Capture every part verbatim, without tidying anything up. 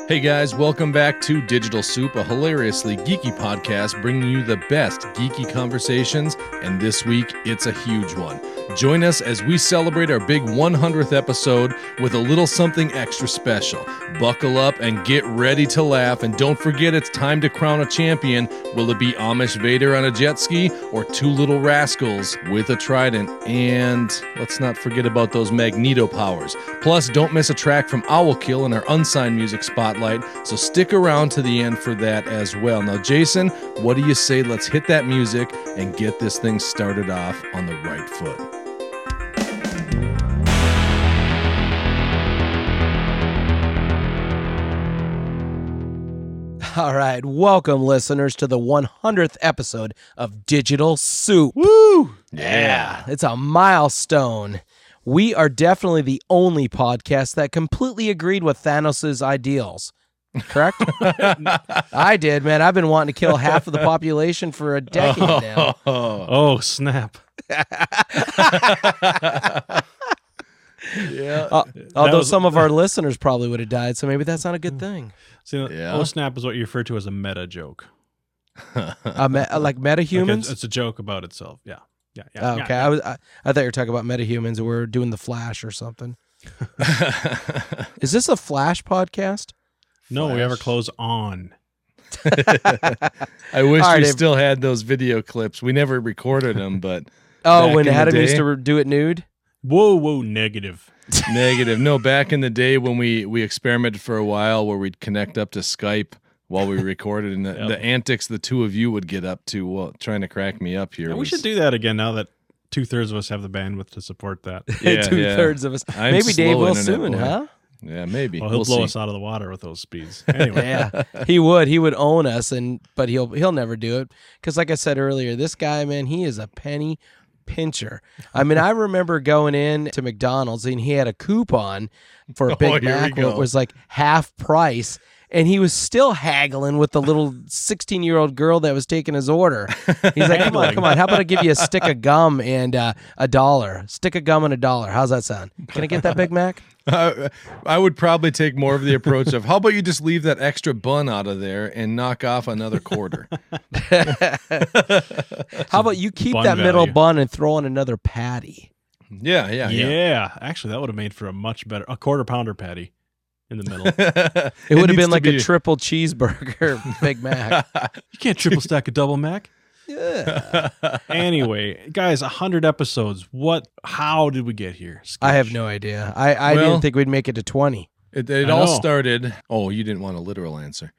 Hey guys, welcome back to Digital Soup, a hilariously geeky podcast bringing you the best geeky conversations, and this week it's a huge one. Join us as we celebrate our big one hundredth episode with a little something extra special. Buckle up and get ready to laugh, and don't forget it's time to crown a champion. Will it be Amish Vader on a jet ski or two little rascals with a trident? And let's not forget about those Magneto powers. Plus, don't miss a track from Owlkill in our unsigned music spotlight, so stick around to the end for that as well. Now, Jason, what do you say? Let's hit that music and get this thing started off on the right foot. All right, welcome listeners to the one hundredth episode of Digital Soup. Woo! Yeah, it's a milestone. We are definitely the only podcast that completely agreed with Thanos' ideals. Correct? I did, man. I've been wanting to kill half of the population for a decade oh, now. Oh, oh snap. Yeah. Uh, although was, some of our listeners probably would have died, so maybe that's not a good thing. See, yeah. Oh snap is what you refer to as a meta joke. uh, me- like metahumans? Like it's, it's a joke about itself. Yeah. Yeah. yeah oh, yeah, okay. yeah. I was I, I thought you were talking about metahumans and we were doing the Flash or something. Is this a Flash podcast? No, Flash. we ever close on. I wish All right, we if- still had those video clips. We never recorded them, but Oh, back when in the Adam used day- to do it nude? Whoa, whoa, negative. negative. No, back in the day when we, we experimented for a while where we'd connect up to Skype while we recorded, and the, Yep. the antics the two of you would get up to while trying to crack me up here. Yeah, we was- should do that again now that two thirds of us have the bandwidth to support that. Yeah, Two yeah. thirds of us. I'm Maybe Dave slow will internet soon, boy. huh? Yeah, maybe. Well, he'll We'll blow see. us out of the water with those speeds. Anyway. Yeah, he would. He would own us, and but he'll he'll never do it because, like I said earlier, this guy, man, he is a penny pincher. I mean, I remember going in to McDonald's and he had a coupon for a Oh, Big here we Mac where go. it was like half price. And he was still haggling with the little sixteen-year-old girl that was taking his order. He's like, come on, come on. How about I give you a stick of gum and uh, a dollar? Stick of gum and a dollar. How's that sound? Can I get that Big Mac? Uh, I would probably take more of the approach of, how about you just leave that extra bun out of there and knock off another quarter? How about you keep Bun that middle value. bun and throw in another patty? Yeah, yeah, Yeah. yeah. Actually, that would have made for a much better, a quarter pounder patty in the middle. it It would have needs been to like be- a triple cheeseburger Big Mac. You can't triple stack a double Mac. Yeah. Anyway, guys, a hundred episodes. What? How did we get here? I have Skitch. no idea. I, I Well- didn't think we'd make it to twenty. It, it I all know. started. Oh, you didn't want a literal answer.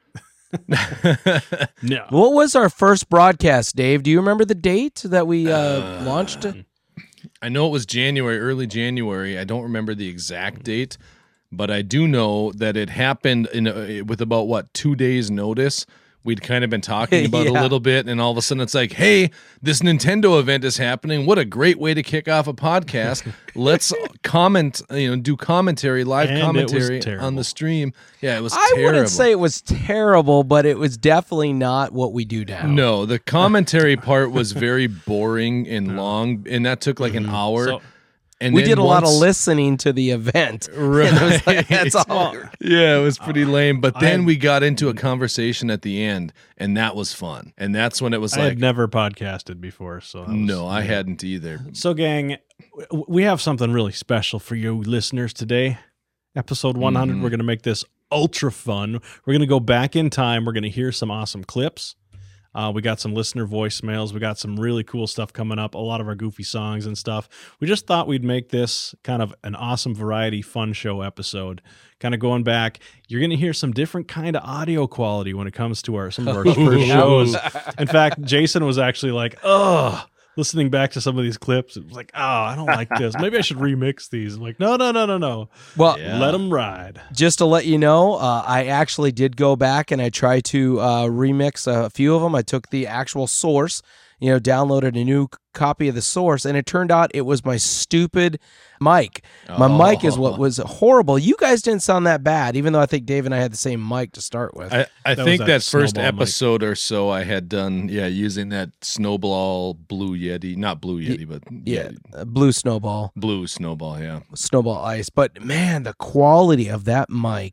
No. What was our first broadcast, Dave? Do you remember the date that we uh, launched it? I know it was January, early January. I don't remember the exact date, but I do know that it happened in a, with about, what, two days notice. We'd kind of been talking about Yeah. a little bit, and all of a sudden it's like, hey, this Nintendo event is happening. What a great way to kick off a podcast. Let's comment, you know, do commentary, live And it was commentary terrible. on the stream. Yeah, it was I terrible. wouldn't say it was terrible, but it was definitely not what we do now. No, the commentary part was very boring and long, and that took like an hour. So- and We then did a lot of once- listening to the event. Right. And it was like, that's all. Well, Yeah, it was pretty lame. But I then had- we got into a conversation at the end, and that was fun. And that's when it was I like, had never podcasted before, so that was- no, I hadn't either. So, gang, w- we have something really special for you listeners today. Episode one hundred. Mhm. We're going to make this ultra fun. We're going to go back in time. We're going to hear some awesome clips. Uh, we got some listener voicemails. We got some really cool stuff coming up. A lot of our goofy songs and stuff. We just thought we'd make this kind of an awesome variety fun show episode. Kind of going back, you're going to hear some different kind of audio quality when it comes to our some of our first shows. In fact, Jason was actually like, "Ugh." Listening back to some of these clips, it was like, "Oh, I don't like this. Maybe I should remix these." I'm like, "No, no, no, no, no. Well, Yeah. Let them ride." just to let you know, uh, I actually did go back and I tried to uh, remix a few of them. I took the actual source, you know, downloaded a new c- copy of the source, and it turned out it was my stupid mic. My Oh. mic is what was horrible. You guys didn't sound that bad, even though I think Dave and I had the same mic to start with. I, I That was think that that, first Snowball mic. episode or so I had done, yeah, using that Snowball Blue Yeti. Not Blue Yeti, but yeah, Yeti. uh, blue snowball, Blue Snowball, yeah. snowball ice. But man, the quality of that mic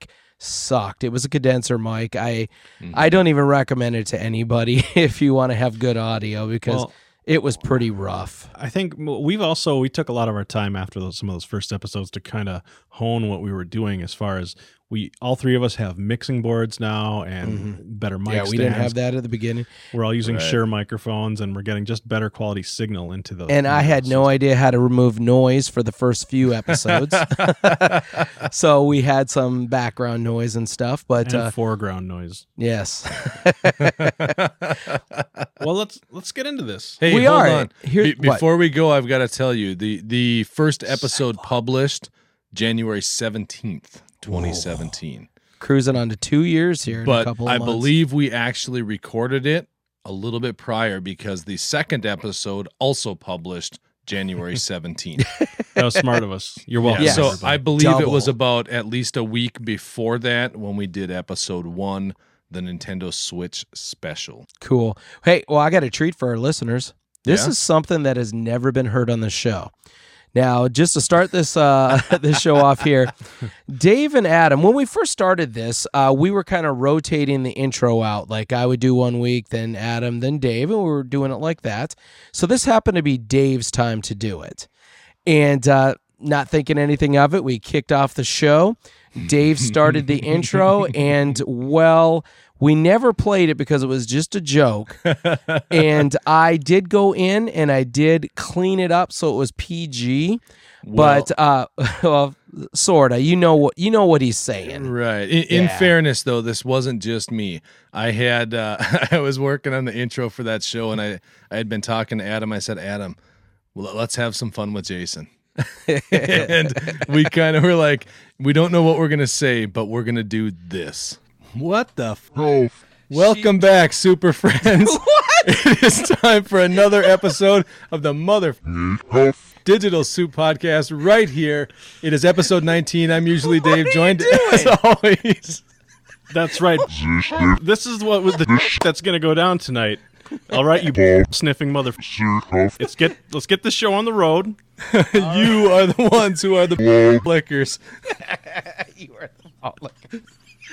sucked. It was a condenser mic. I Mhm. I don't even recommend it to anybody if you want to have good audio because Well, it was pretty rough. I think we've also we took a lot of our time after those, some of those first episodes to kind of hone what we were doing as far as we all three of us have mixing boards now and better mic Mm-hmm. Yeah, we stands. didn't have that at the beginning. We're all using Right. Shure microphones and we're getting just better quality signal into those. And I had no idea how to remove noise for the first few episodes. So we had some background noise and stuff, but and uh, foreground noise. yes. Well, let's let's get into this. Hey, We hold are. on. Here- Be- what? before we go, I've got to tell you the the first episode published January seventeenth, twenty seventeen. Cruising on to two years here in a But couple of I months. believe we actually recorded it a little bit prior because the second episode also published January seventeenth. That was smart of us. You're welcome. Yes. So everybody. I believe it was Double. about at least a week before that when we did episode one, the Nintendo Switch special. Cool. Hey, well, I got a treat for our listeners. This Yeah? is something that has never been heard on the show. Now, just to start this uh, this show off here, Dave and Adam, when we first started this, uh, we were kind of rotating the intro out. Like I would do one week, then Adam, then Dave, and we were doing it like that. So this happened to be Dave's time to do it. And uh, not thinking anything of it, we kicked off the show. Dave started the intro, and well, we never played it because it was just a joke. And I did go in and I did clean it up so it was P G. Well- but uh, well, sorta. You know what you know what he's saying. Right. In, in Yeah. fairness, though, this wasn't just me. I had uh, I was working on the intro for that show, and I I had been talking to Adam. I said, Adam, well, let's have some fun with Jason. And we kind of were like, we don't know what we're gonna say, but we're gonna do this. What the? F- Welcome back, super friends. What? It is time for another episode of the Mother Digital Soup Podcast right here. It is episode nineteen. I'm usually Dave, joined as always. That's right. This is what with the that's gonna go down tonight. All right, you sniffing mother. Let's get let's get this show on the road. You are the ones who are the blickers. You are the bollock.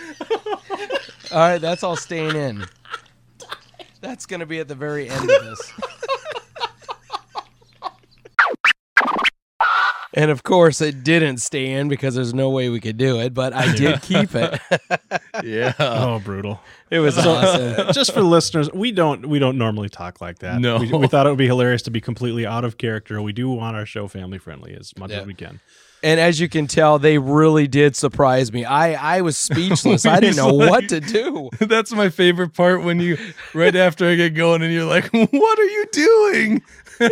All right, that's all staying in. That's going to be at the very end of this. And of course, it didn't stay in because there's no way we could do it, but I did keep it. Yeah. Oh, brutal. It was awesome. Just for listeners, we don't we don't normally talk like that. No. we, we thought it would be hilarious to be completely out of character. We do want our show family friendly as much Yeah. as we can. And as you can tell, they really did surprise me. I, I was speechless. I didn't know He's what like- to do. That's my favorite part when you, right after I get going, and you're like, what are you doing?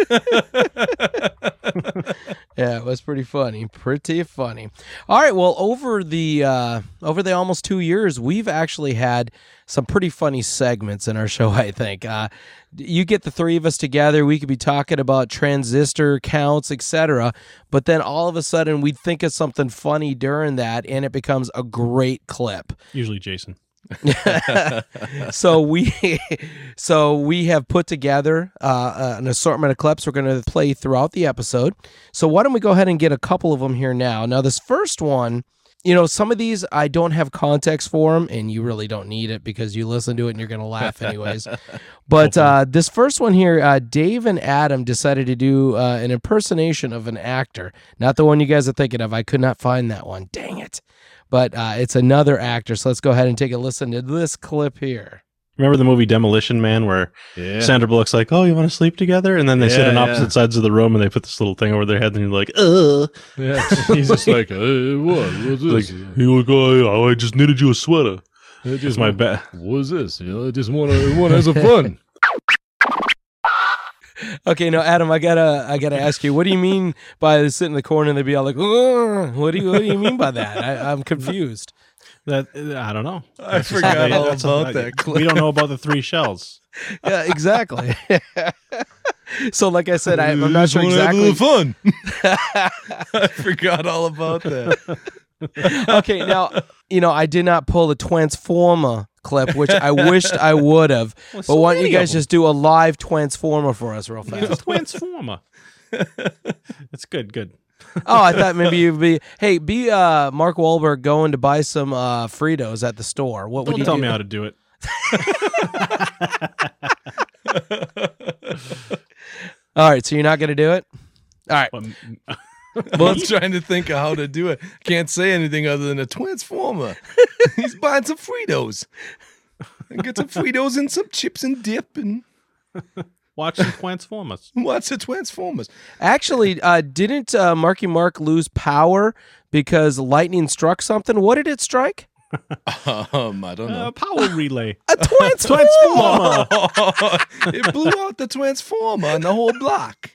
Yeah, it was pretty funny. Pretty funny. All right, well, over the uh, over the almost two years, we've actually had some pretty funny segments in our show, I think. Uh, you get the three of us together, we could be talking about transistor counts, et cetera. But then all of a sudden, we'd think of something funny during that, and it becomes a great clip. Usually Jason. so we so we have put together uh, an assortment of clips we're going to play throughout the episode. So why don't we go ahead and get a couple of them here now. Now this first one, you know, some of these I don't have context for them, and you really don't need it because you listen to it and you're going to laugh anyways. But uh, this first one here, uh, Dave and Adam decided to do uh, an impersonation of an actor, not the one you guys are thinking of. I could not find that one. Dang it. But uh, it's another actor, so let's go ahead and take a listen to this clip here. Remember the movie Demolition Man where Yeah. Sandra Bullock's like, oh, you want to sleep together? And then they sit Yeah, on opposite yeah. sides of the room and they put this little thing over their head and you're like, ugh. Yeah. He's just like, hey, what? What's Like, this? you look, oh, I just knitted you a sweater. I It's just my bad. What's this? You know, I just want to want to have some fun. Okay, now Adam, I gotta, I gotta ask you, what do you mean by sitting in the corner and they'd be all like, "Ugh." what do you, what do you mean by that? I, I'm confused. That I don't know. I That's just forgot how they- all that's about how- that clip. We don't know about the three shells. Yeah, exactly. So, like I said, I, I'm not Just sure wanna have a exactly. little fun. I forgot all about that. Okay, now you know I did not pull the Transformer clip, which I wished I would have. But so why don't you many of guys them. just do a live Transformer for us real It's a fast? transformer. That's good, good. Oh, I thought maybe you'd be, hey, be uh, Mark Wahlberg going to buy some uh, Fritos at the store. What would Don't you tell do? me how to do it. All right, so you're not going to do it? All right. Um, Well, I'm trying to think of how to do it. Can't say anything other than a transformer. He's buying some Fritos. And get some Fritos and some chips and dip and Watch some Transformers. watch the Transformers. Actually, uh, didn't uh, Marky Mark lose power because lightning struck something? What did it strike? Um, I don't Uh, know. power relay. A transformer. Transformer. It blew out the Transformer on the whole block.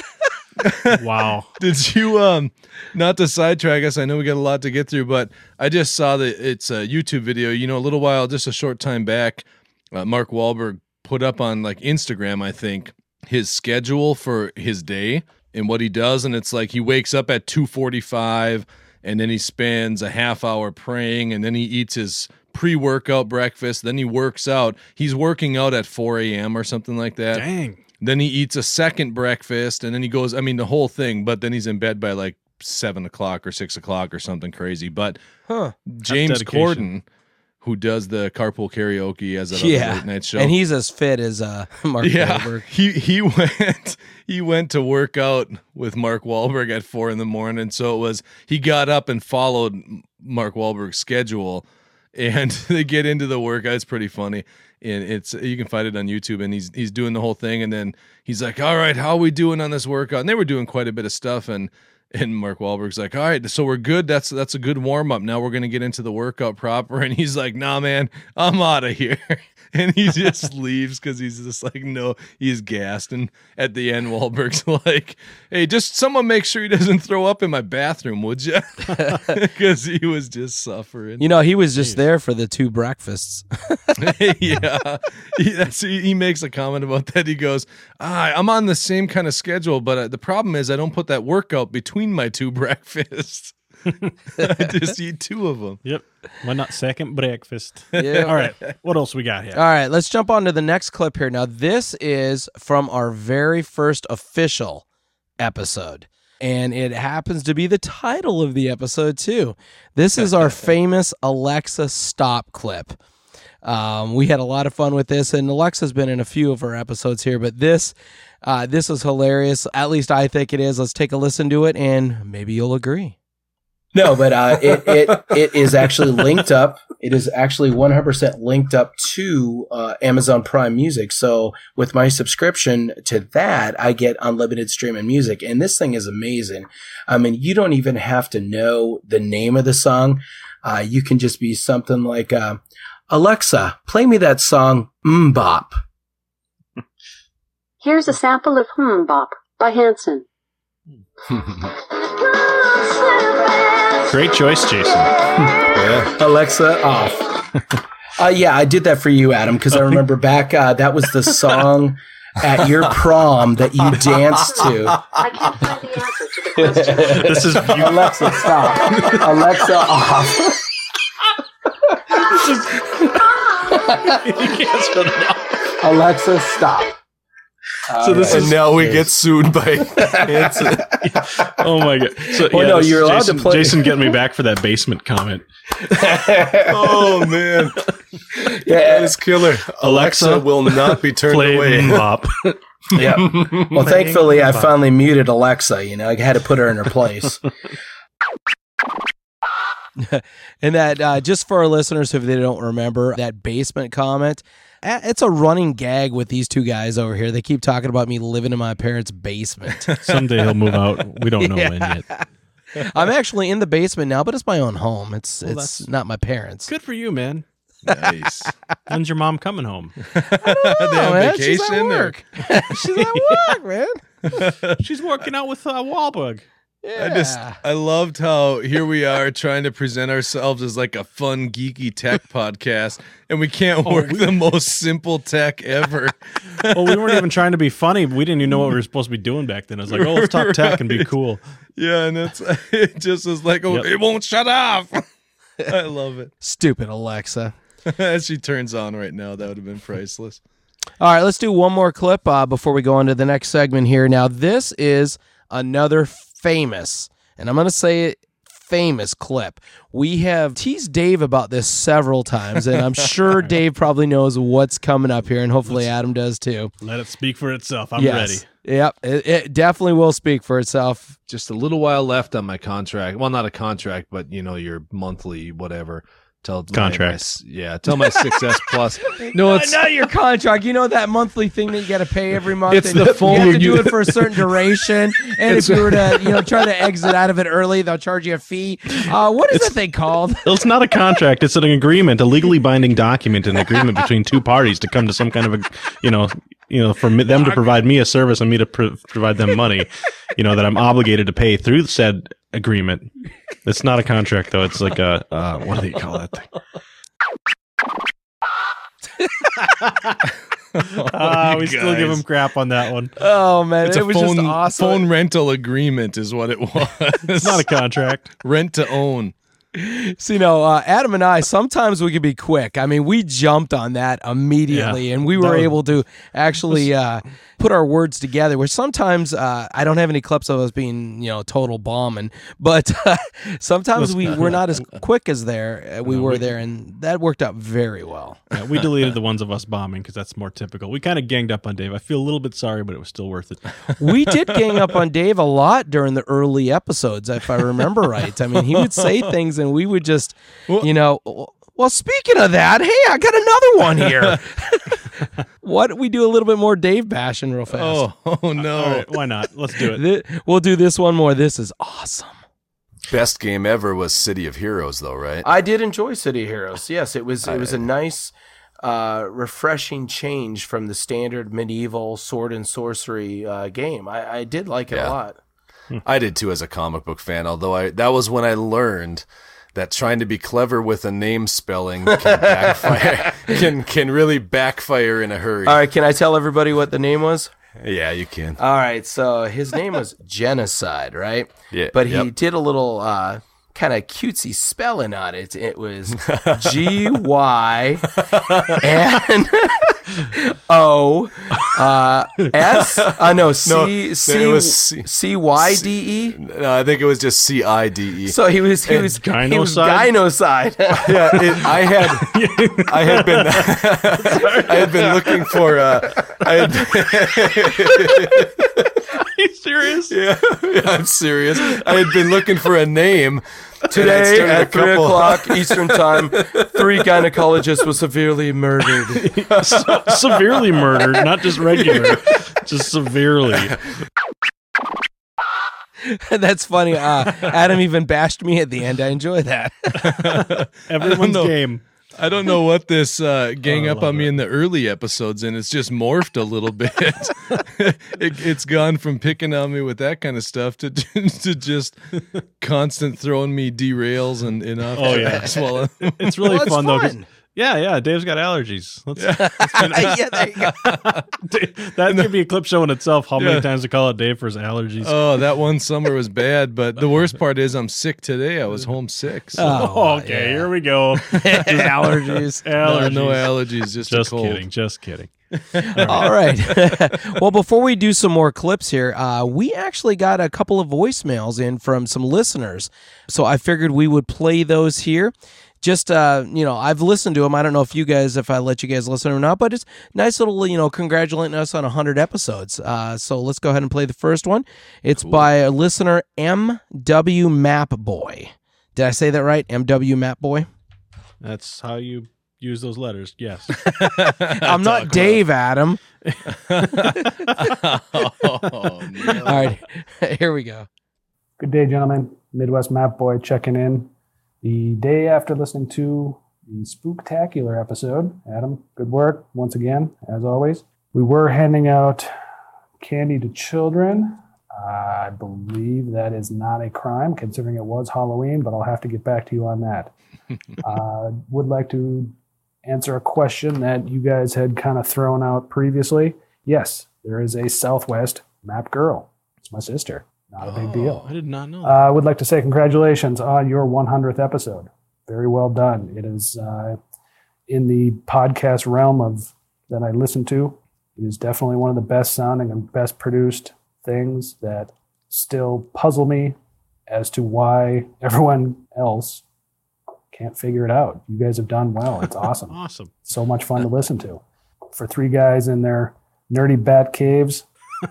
Wow. Did you um not to sidetrack us? I know we got a lot to get through, but I just saw that it's a YouTube video. You know, a little while, just a short time back, uh, Mark Wahlberg put up on like Instagram, I think, his schedule for his day and what he does, and it's like he wakes up at two forty-five, and then he spends a half hour praying, and then he eats his pre-workout breakfast, then he works out. He's working out at four a.m. or something like that. Dang. Then he eats a second breakfast, and then he goes, I mean, the whole thing, but then he's in bed by like seven o'clock or six o'clock or something crazy. But Huh. James dedication. Corden, who does the carpool karaoke as a Yeah. late night show. And he's as fit as uh, Mark yeah, Wahlberg. he he went he went to work out with Mark Wahlberg at four in the morning. So it was he got up and followed Mark Wahlberg's schedule, and they get into the workout. It's pretty funny. And it's you can find it on YouTube, and he's he's doing the whole thing, and then he's like, "All right, how are we doing on this workout?" And they were doing quite a bit of stuff, and and Mark Wahlberg's like, "All right, so we're good. That's that's a good warm up. Now we're gonna get into the workout proper." And he's like, "Nah, man, I'm out of here." And he just leaves because he's just like, no, he's gassed. And at the end, Wahlberg's like, "Hey, just someone make sure he doesn't throw up in my bathroom, would you?" Because he was just suffering. You know, he was just there for the two breakfasts. Yeah, he, that's, he, he makes a comment about that. He goes, ah, "I'm on the same kind of schedule, but uh, the problem is I don't put that workout between my two breakfasts. I just eat two of them." Yep. Why not second breakfast? Yeah. All right. What else we got here? All right, let's jump on to the next clip here. Now, this is from our very first official episode, and it happens to be the title of the episode, too. This is our famous Alexa Stop clip. Um, we had a lot of fun with this, and Alexa's been in a few of our episodes here, but this uh, this was hilarious. At least I think it is. Let's take a listen to it, and maybe you'll agree. No, but uh, it, it it is actually linked up. It is actually one hundred percent linked up to uh, Amazon Prime Music. So with my subscription to that, I get unlimited streaming music. And this thing is amazing. I mean, you don't even have to know the name of the song. Uh, you can just be something like, uh, Alexa, play me that song, Mbop. Here's a sample of Hmm Bop by Hanson. Great choice, Jason. Yeah. Alexa off. uh, yeah, I did that for you, Adam, because I remember back, uh, that was the song at your prom that you danced to. I can't find the answer to the question. This is you. Alexa, stop. Alexa off. You can't shut it off. Alexa, stop. So this And is now we get sued by Hanson. oh my god. So Well, yeah, no, this is you're allowed Jason, to play- Jason getting me back for that basement comment. Oh, man. Yeah, That is killer. Alexa will not be turned Play away. Mbop. yeah. Well, thankfully, I finally muted Alexa. You know, I had to put her in her place. And that, uh, just for our listeners, if they don't remember, that basement comment, uh, it's a running gag with these two guys over here. They keep talking about me living in my parents' basement. Someday he'll move out. We don't know Yeah. when yet. I'm actually in the basement now, but it's my own home. It's Well, it's that's- not my parents. Good for you, man. Nice. When's your mom coming home? They have man, she's at vacation or- work. She's at work, man. She's working out with uh, Wahlberg. Yeah. I just I loved how here we are trying to present ourselves as like a fun geeky tech podcast, and we can't work the most simple tech ever. Well, we weren't even trying to be funny. But we didn't even know what we were supposed to be doing back then. I was like, oh, let's talk tech and be cool. Yeah, and it's it just was like, oh, Yep. it won't shut off. I love it. Stupid Alexa. As she turns on right now, that would have been priceless. All right, let's do one more clip uh, before we go on to the next segment here. Now, this is another famous, and I'm going to say it, famous clip. We have teased Dave about this several times, and I'm sure Dave probably knows what's coming up here, and hopefully Adam does too. Let it speak for itself. I'm yes. ready. Yep, it, it definitely will speak for itself. Just a little while left on my contract. Well, not a contract, but you know, your monthly whatever. Tell contract. My, my, yeah, tell my six S Plus. No, it's not your contract. You know that monthly thing that you got to pay every month. It's and the phone. You have to do it for a certain duration, and if you were to, you know, try to exit out of it early, they'll charge you a fee. Uh, what is that thing called? It's not a contract. It's an agreement, a legally binding document, an agreement between two parties to come to some kind of a, you know, you know, for me, them to provide me a service and me to pr- provide them money, you know, that I'm obligated to pay through said agreement. It's not a contract though. It's like a uh, what do you call that thing? uh, we still give him crap on that one. Oh man, it's it a was phone, just awesome. Phone rental agreement is what it was. It's not a contract. Rent to own. So, you know, uh, Adam and I, sometimes we could be quick. I mean, we jumped on that immediately, Yeah. and we were was, able to actually uh, put our words together, which sometimes uh, I don't have any clips of us being, you know, total bombing, but uh, sometimes we were not as quick as there. Uh, we No, were we- there, and that worked out very well. Yeah, we deleted the ones of us bombing because that's more typical. We kind of ganged up on Dave. I feel a little bit sorry, but it was still worth it. We did gang up on Dave a lot during the early episodes, if I remember right. I mean, he would say things, and we would just, you know, well, speaking of that, hey, I got another one here. Why don't we do a little bit more Dave bashing real fast? Oh, oh no. All right, why not? Let's do it. Th- We'll do this one more. This is awesome. Best game ever was City of Heroes, though, right? I did enjoy City of Heroes. Yes, it was. I It was a did. nice, uh, refreshing change from the standard medieval sword and sorcery uh, game. I, I did like it Yeah. a lot. I did too as a comic book fan, although I that was when I learned that trying to be clever with a name spelling can backfire, can can really backfire in a hurry. All right, can I tell everybody what the name was? Yeah, you can. All right, so his name was Genocide, right? Yeah, But he yep. did a little uh, kind of cutesy spelling on it. It was G Y N O uh, S. Uh, no, C No, it C was C- C Y D E. No, I think it was just C I D E. So he was he was he was Gynocide? gynocide. Yeah, it, I had I had been I had been looking for uh, I had Are you serious? yeah, yeah, I'm serious. I had been looking for a name Today started a at three couple- o'clock Eastern Time, three gynecologists were severely murdered. Se- severely murdered, not just regular, just severely. That's funny. Uh, Adam even bashed me at the end. I enjoy that. Everyone's know. game. I don't know what this uh, gang Oh, I up love on me it. in the early episodes, and it's just morphed a little bit. it, it's gone from picking on me with that kind of stuff to to just constant throwing me derails and, and off Oh, yeah. tracks while I'm- It's really Well, it's fun, though. 'cause- fun. Yeah, yeah. Dave's got allergies. Let's, Yeah, there you go. that could be a clip show in itself. How many Yeah. times to call out Dave for his allergies? Oh, that one summer was bad, but the worst part is I'm sick today. I was homesick. So. Oh, okay, yeah. here we go. Allergies. No, Allergies. no allergies, just, Just a cold. kidding. Just kidding. All right. Well, before we do some more clips here, uh, we actually got a couple of voicemails in from some listeners. So I figured we would play those here. Just, uh, you know, I've listened to them. I don't know if you guys, if I let you guys listen or not, but it's nice little, you know, congratulating us on one hundred episodes. Uh, so let's go ahead and play the first one. It's by a listener, M W Map Boy. Did I say that right? M W Map Boy? That's how you use those letters. Yes. I'm not Dave, Adam. Oh, no. All right. Here we go. Good day, gentlemen. Midwest Map Boy checking in. The day after listening to the Spooktacular episode. Adam, good work once again, as always. We were handing out candy to children. I believe that is not a crime, considering it was Halloween, but I'll have to get back to you on that. uh, would like to answer a question that you guys had kind of thrown out previously. Yes, there is a Southwest Map Girl. It's my sister. Not a big deal. I did not know. I uh, would like to say congratulations on your one hundredth episode. Very well done. It is uh, in the podcast realm of that I listen to. It is definitely one of the best sounding and best produced things that still puzzle me as to why everyone else can't figure it out. You guys have done well. It's awesome. Awesome. So much fun to listen to. For three guys in their nerdy bat caves,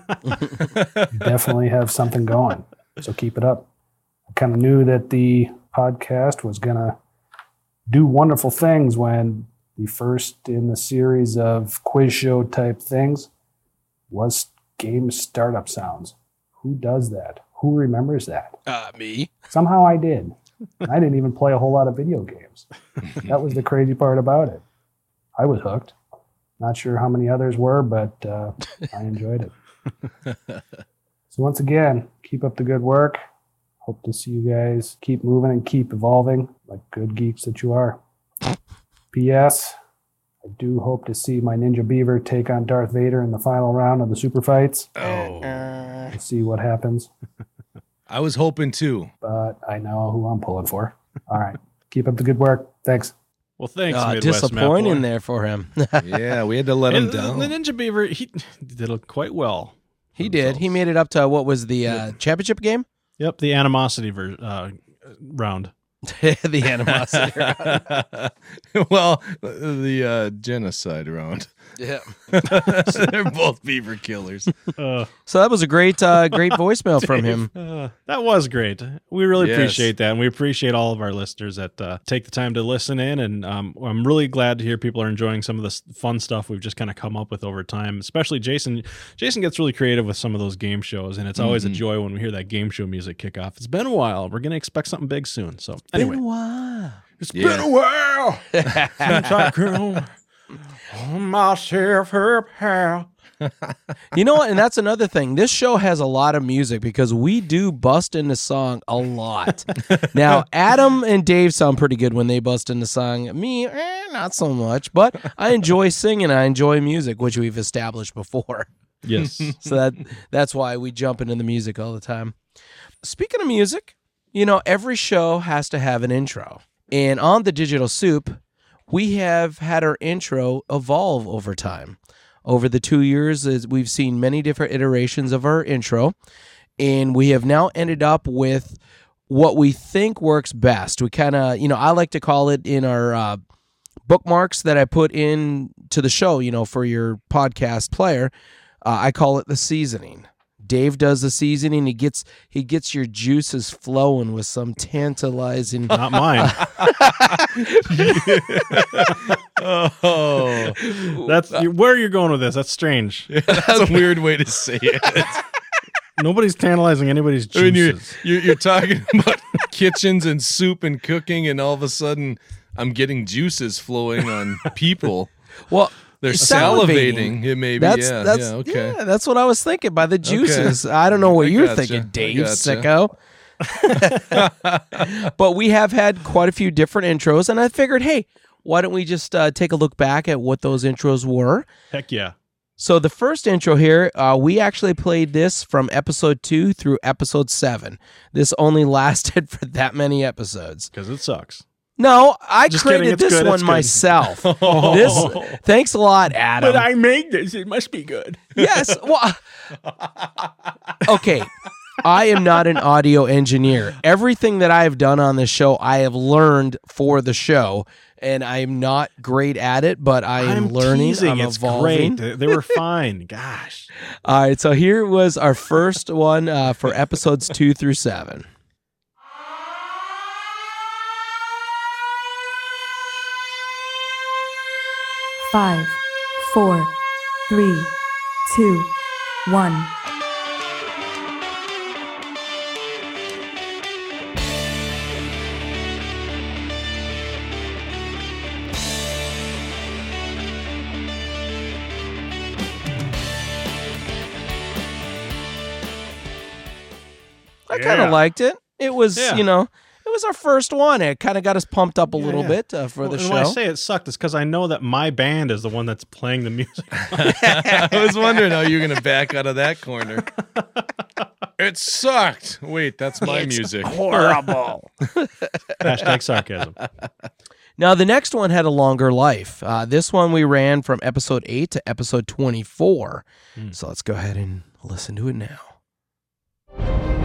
definitely have something going. So keep it up. I kind of knew that the podcast was going to do wonderful things when the first in the series of quiz show type things was game startup sounds. Who does that? Who remembers that? Uh, me. Somehow I did. I didn't even play a whole lot of video games. That was the crazy part about it. I was hooked. Not sure how many others were, but uh, I enjoyed it. So once again, keep up the good work. Hope to see you guys keep moving and keep evolving like good geeks that you are. P S. I do hope to see my Ninja Beaver take on Darth Vader in the final round of the super fights. Oh. We'll see what happens. I was hoping too. But I know who I'm pulling for. All right. Keep up the good work. Thanks. Well, thanks, Uh, Midwest disappointing Map Boy. there for him. Yeah, we had to let him And the, down. the Ninja Beaver, he did quite well. He did. He made it up to what was the uh, championship game? Yep, the animosity ver- uh, round. The animosity round. Well, the uh, genocide round. Yeah. So they're both beaver killers. Uh, So that was a great, uh, great voicemail from him. uh, that was great. We really Yes. appreciate that, and we appreciate all of our listeners that uh, take the time to listen in. And um, I'm really glad to hear people are enjoying some of this fun stuff we've just kind of come up with over time. Especially Jason. Jason gets really creative with some of those game shows, and it's always Mhm. a joy when we hear that game show music kick off. It's been a while. We're gonna expect something big soon. So anyway, Been a while. it's Yeah. been a while since I can on myself her pal. You know what? And that's another thing. This show has a lot of music because we do bust into song a lot. Now, Adam and Dave sound pretty good when they bust into song. Me, eh, not so much. But I enjoy singing. I enjoy music, which we've established before. Yes. So that that's why we jump into the music all the time. Speaking of music, you know, every show has to have an intro. And on the Digital Soup, we have had our intro evolve over time. Over the two years, as we've seen many different iterations of our intro, and we have now ended up with what we think works best. We kind of, you know, I like to call it in our uh, bookmarks that I put in to the show, you know, for your podcast player, uh, I call it the seasoning. Dave does the seasoning. He gets he gets your juices flowing with some tantalizing. Not mine. Oh, That's where you're going with this. That's strange. that's a weird way to say it. Nobody's tantalizing anybody's I mean, you're, juices. you're you're talking about kitchens and soup and cooking, and all of a sudden, I'm getting juices flowing on people. Well, They're salivating. salivating. It may be. That's yeah. that's yeah. Okay. yeah, that's what I was thinking by the juices. I don't know what I you're gotcha. thinking, I Dave gotcha. Sicko. But we have had quite a few different intros, and I figured, hey, why don't we just uh, take a look back at what those intros were? Heck yeah. So the first intro here, uh, we actually played this from episode two through episode seven. This only lasted for that many episodes. Because it sucks. No, I Just created kidding, it's this good, one it's good. myself. Oh. This, thanks a lot, Adam. made this. It must be good. Yes. Well, okay. I am not an audio engineer. Everything that I have done on this show, I have learned for the show, and I am not great at it, but I am I'm learning. teasing. I'm It's evolving. great. They were fine. Gosh. All right. So here was our first one uh, for episodes two through seven. Five, four, three, two, one. I kind of Yeah. liked it. It was, Yeah. you know, it was our first one. It kind of got us pumped up a Yeah, little yeah. bit uh, for Well, the and show. when I say it sucked, it's because I know that my band is the one that's playing the music. I was wondering how you were going to back out of that corner. It sucked. Wait, that's my music. Horrible. Hashtag sarcasm. Now, the next one had a longer life. Uh, this one we ran from episode eight to episode twenty-four. Hmm. So let's go ahead and listen to it now.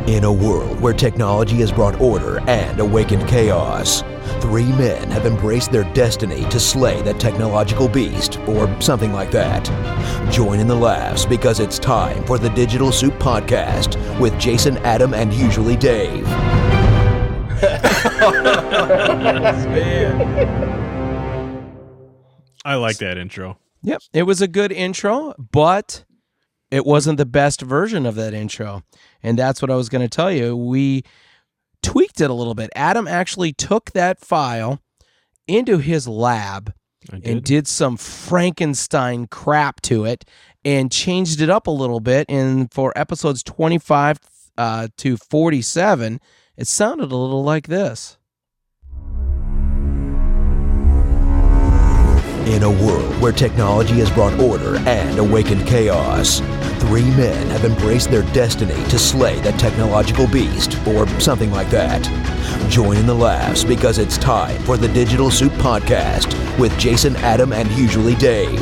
In a world where technology has brought order and awakened chaos, three men have embraced their destiny to slay that technological beast, or something like that. Join in the laughs because it's time for the Digital Soup Podcast with Jason, Adam, and usually Dave. I like that intro. Yep, it was a good intro, but it wasn't the best version of that intro. And that's what I was going to tell you. We tweaked it a little bit. Adam actually took that file into his lab I did. and did some Frankenstein crap to it and changed it up a little bit. And for episodes twenty-five uh, to forty-seven, it sounded a little like this. In a world where technology has brought order and awakened chaos, three men have embraced their destiny to slay that technological beast, or something like that. Join in the laughs because it's time for the Digital Soup Podcast with Jason, Adam, and usually Dave.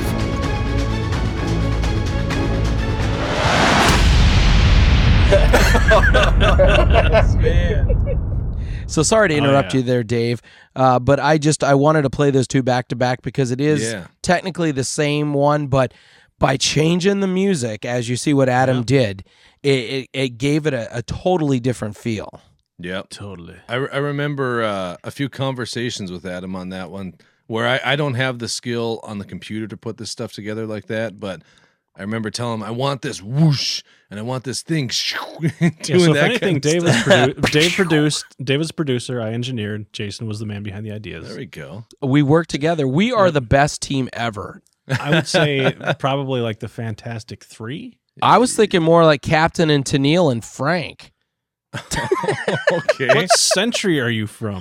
So sorry to interrupt oh, yeah. you there, Dave, uh, but I just I wanted to play those two back to back because it is Yeah. technically the same one, but by changing the music, as you see what Adam Yeah. did, it, it, it gave it a, a totally different feel. Yep. Totally. I, I remember uh, a few conversations with Adam on that one where I, I don't have the skill on the computer to put this stuff together like that, but I remember telling him, I want this whoosh and I want this thing doing Yeah, so if that anything, kind of Dave was stuff. produ- Dave produced. Dave was producer. I engineered. Jason was the man behind the ideas. There we go. We work together. We are the best team ever. I would say probably like the Fantastic Three. I was thinking more like Captain and Tennille and Frank. Okay. What century are you from?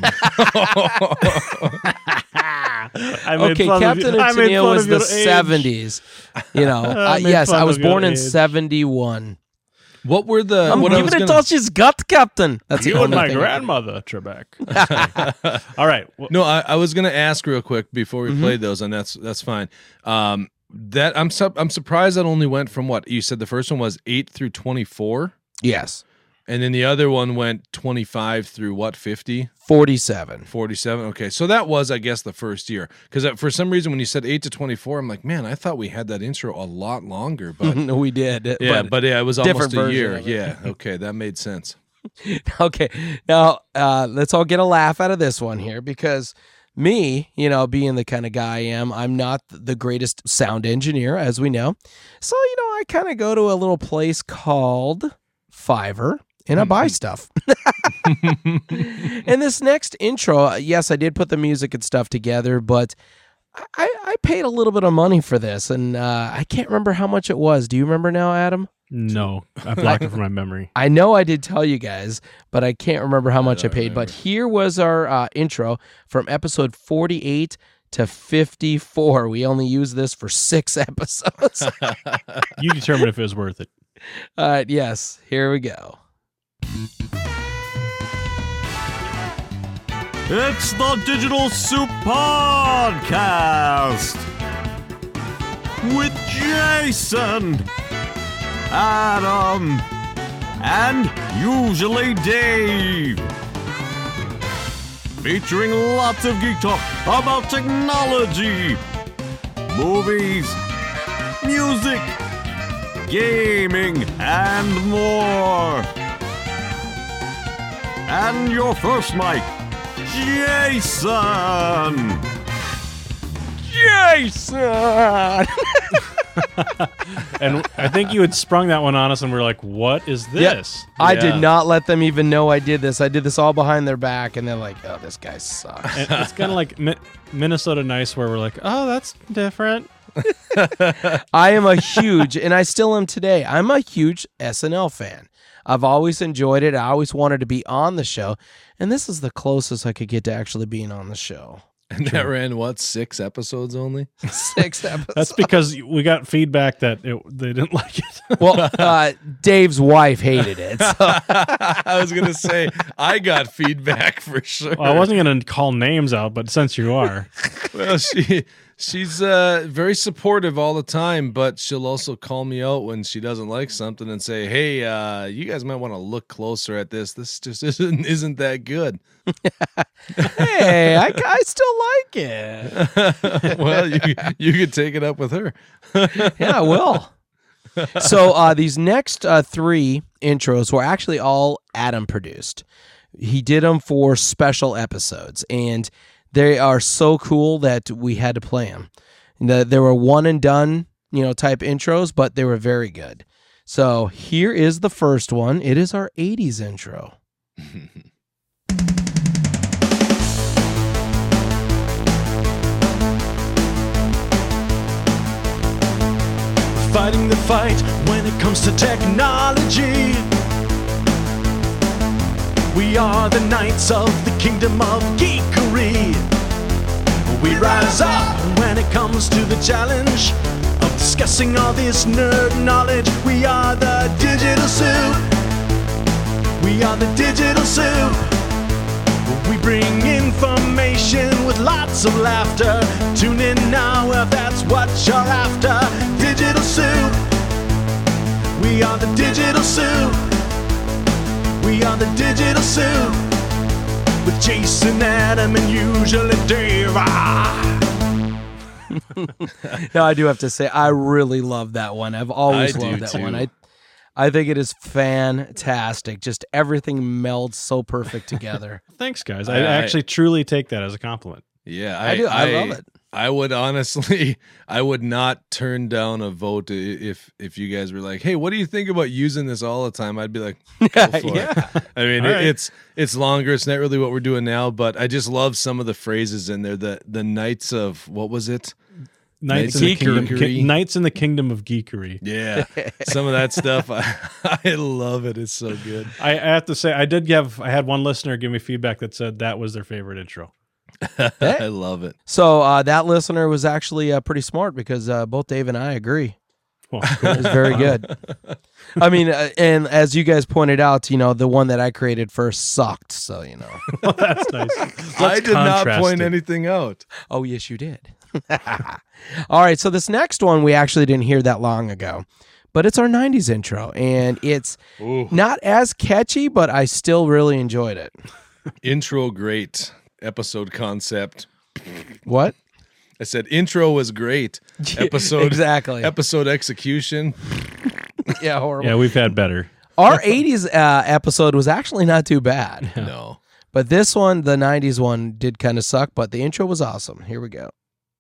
I made Okay, fun of Captain you- I and made Tennille fun was of the your age. seventies. You know, I uh, made yes, fun I was of your born in age. seventy-one. What were the? I'm what I giving was it gonna, all she's got, Captain. That's the You and only my thing. grandmother, Trebek. All right. Well, No, I, I was going to ask real quick before we Mhm. played those, and that's that's fine. Um, that I'm su- I'm surprised that only went from what you said. The first one was eight through twenty-four, Yes, and then the other one went twenty-five through what fifty. forty-seven. forty-seven. Okay, so that was, I guess, the first year. Because for some reason, when you said eight to twenty-four, I'm like, man, I thought we had that intro a lot longer. But No, we did. yeah, but, but yeah, it was different almost a version year. of it. Yeah, okay, that made sense. okay, now uh, let's all get a laugh out of this one here because me, you know, being the kind of guy I am, I'm not the greatest sound engineer, as we know. So, you know, I kind of go to a little place called Fiverr and I buy stuff. And this next intro, yes, I did put the music and stuff together, but I, I paid a little bit of money for this, and uh, I can't remember how much it was. Do you remember now, Adam? no, I blocked it from my memory. I know I did tell you guys, but I can't remember how much I don't paid. But here was our uh, intro from episode forty-eight to fifty-four. We only used this for six episodes. You determine if it was worth it. All right, yes, here we go. It's the Digital Soup Podcast with Jason, Adam, and usually Dave. Featuring lots of geek talk about technology, movies, music, gaming, and more. And your first mic, Jason! Jason! And I think you had sprung that one on us, and we are like, "What is this?" I Yeah. did not let them even know I did this. I did this all behind their back, and they're like, oh, this guy sucks. And it's kind of like Mi- Minnesota Nice, where we're like, "Oh, that's different." I am a huge, and I still am today, I'm a huge S N L fan. I've always enjoyed it. I always wanted to be on the show, and this is the closest I could get to actually being on the show. And that ran what, six episodes only? Six episodes. That's because we got feedback that it, they didn't like it. Well, uh, Dave's wife hated it. So. I was gonna say I got feedback for sure. Well, I wasn't going to call names out, but since you are, Well, she she's uh, very supportive all the time, but she'll also call me out when she doesn't like something and say, "Hey, uh, you guys might want to look closer at this. This just isn't isn't that good." Hey, I, I still like it. Well, you you could take it up with her. Yeah, I will. So uh, these next uh, three intros were actually all Adam produced. He did them for special episodes, and they are so cool that we had to play them. The, they were one and done, you know, type intros, but they were very good. So here is the first one. It is our eighties intro. Fighting the fight when it comes to technology. We are the knights of the kingdom of geekery. We rise up when it comes to the challenge of discussing all this nerd knowledge. We are the Digital Soup. We are the Digital Soup. We bring information with lots of laughter. Tune in now if that's what you're after. Digital Soup. We are the Digital Soup. We are the Digital Soup. With Jason, Adam, and usually Dave. Ah. Now, I do have to say, I really love that one. I've always I loved do that too. one. I I think it is fantastic. Just everything melds so perfect together. Thanks, guys. I, I- actually truly take that as a compliment. Yeah, I do. I love it. I would honestly, I would not turn down a vote i- if if you guys were like, "Hey, what do you think about using this all the time?" I'd be like, "Go for Yeah. it." I mean, All it- right. it's it's longer. It's not really what we're doing now, but I just love some of the phrases in there. The the Knights of what was it? Knights in, the kingdom, Geekery. ki- Knights in the kingdom of geekery. Yeah, some of that stuff. I I love it. It's so good. I, I have to say, I did give. I had one listener give me feedback that said that was their favorite intro. I love it. So uh, that listener was actually uh, pretty smart because uh, both Dave and I agree. Well, It was very good. I mean, uh, and as you guys pointed out, you know, the one that I created first sucked. So, you know. well, that's nice. I Let's did not contrast point it. anything out. Oh, yes, you did. All right. So this next one we actually didn't hear that long ago, but it's our nineties intro, and it's Ooh. not as catchy, but I still really enjoyed it. Intro great. Episode concept. What? I said intro was great. Episode Exactly. Episode execution. Yeah, horrible. Yeah, we've had better. Our eighties uh, episode was actually not too bad. No. But this one, the nineties one, did kind of suck, but the intro was awesome. Here we go.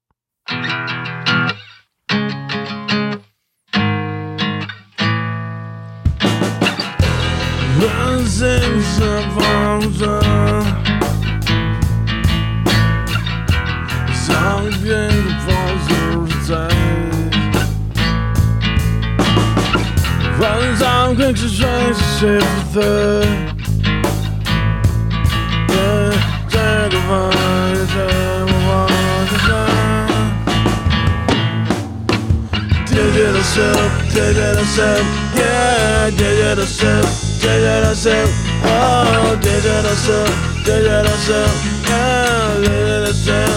Digital Soup, Digital Soup, yeah, Digital Soup, Digital Soup, oh, Digital Soup, Digital Soup, yeah, Digital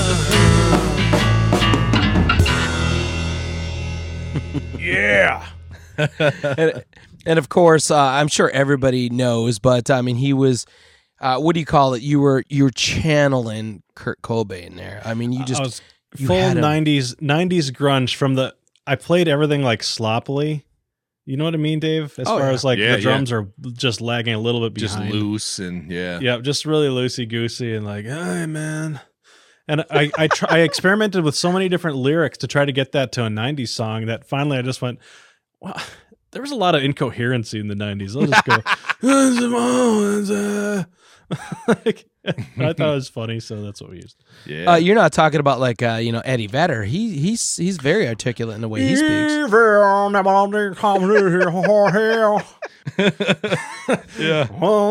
Soup. Yeah. and, and of course, uh, I'm sure everybody knows, but I mean, he was. Uh, what do you call it? You were you were channeling Kurt Cobain there. I mean, you just I was you full had him- nineties nineties grunge from the. I played everything like sloppily. You know what I mean, Dave? As Oh, far yeah. as like Yeah, the drums are just lagging a little bit Just behind. loose and yeah. Yeah, just really loosey goosey and like, hey man. And I I, try, I experimented with so many different lyrics to try to get that to a nineties song that finally I just went, well, there was a lot of incoherency in the nineties. I'll just go, like, I thought it was funny, so that's what we used. Yeah. Uh, you're not talking about like uh, you know Eddie Vedder. He he's he's very articulate in the way he speaks. yeah.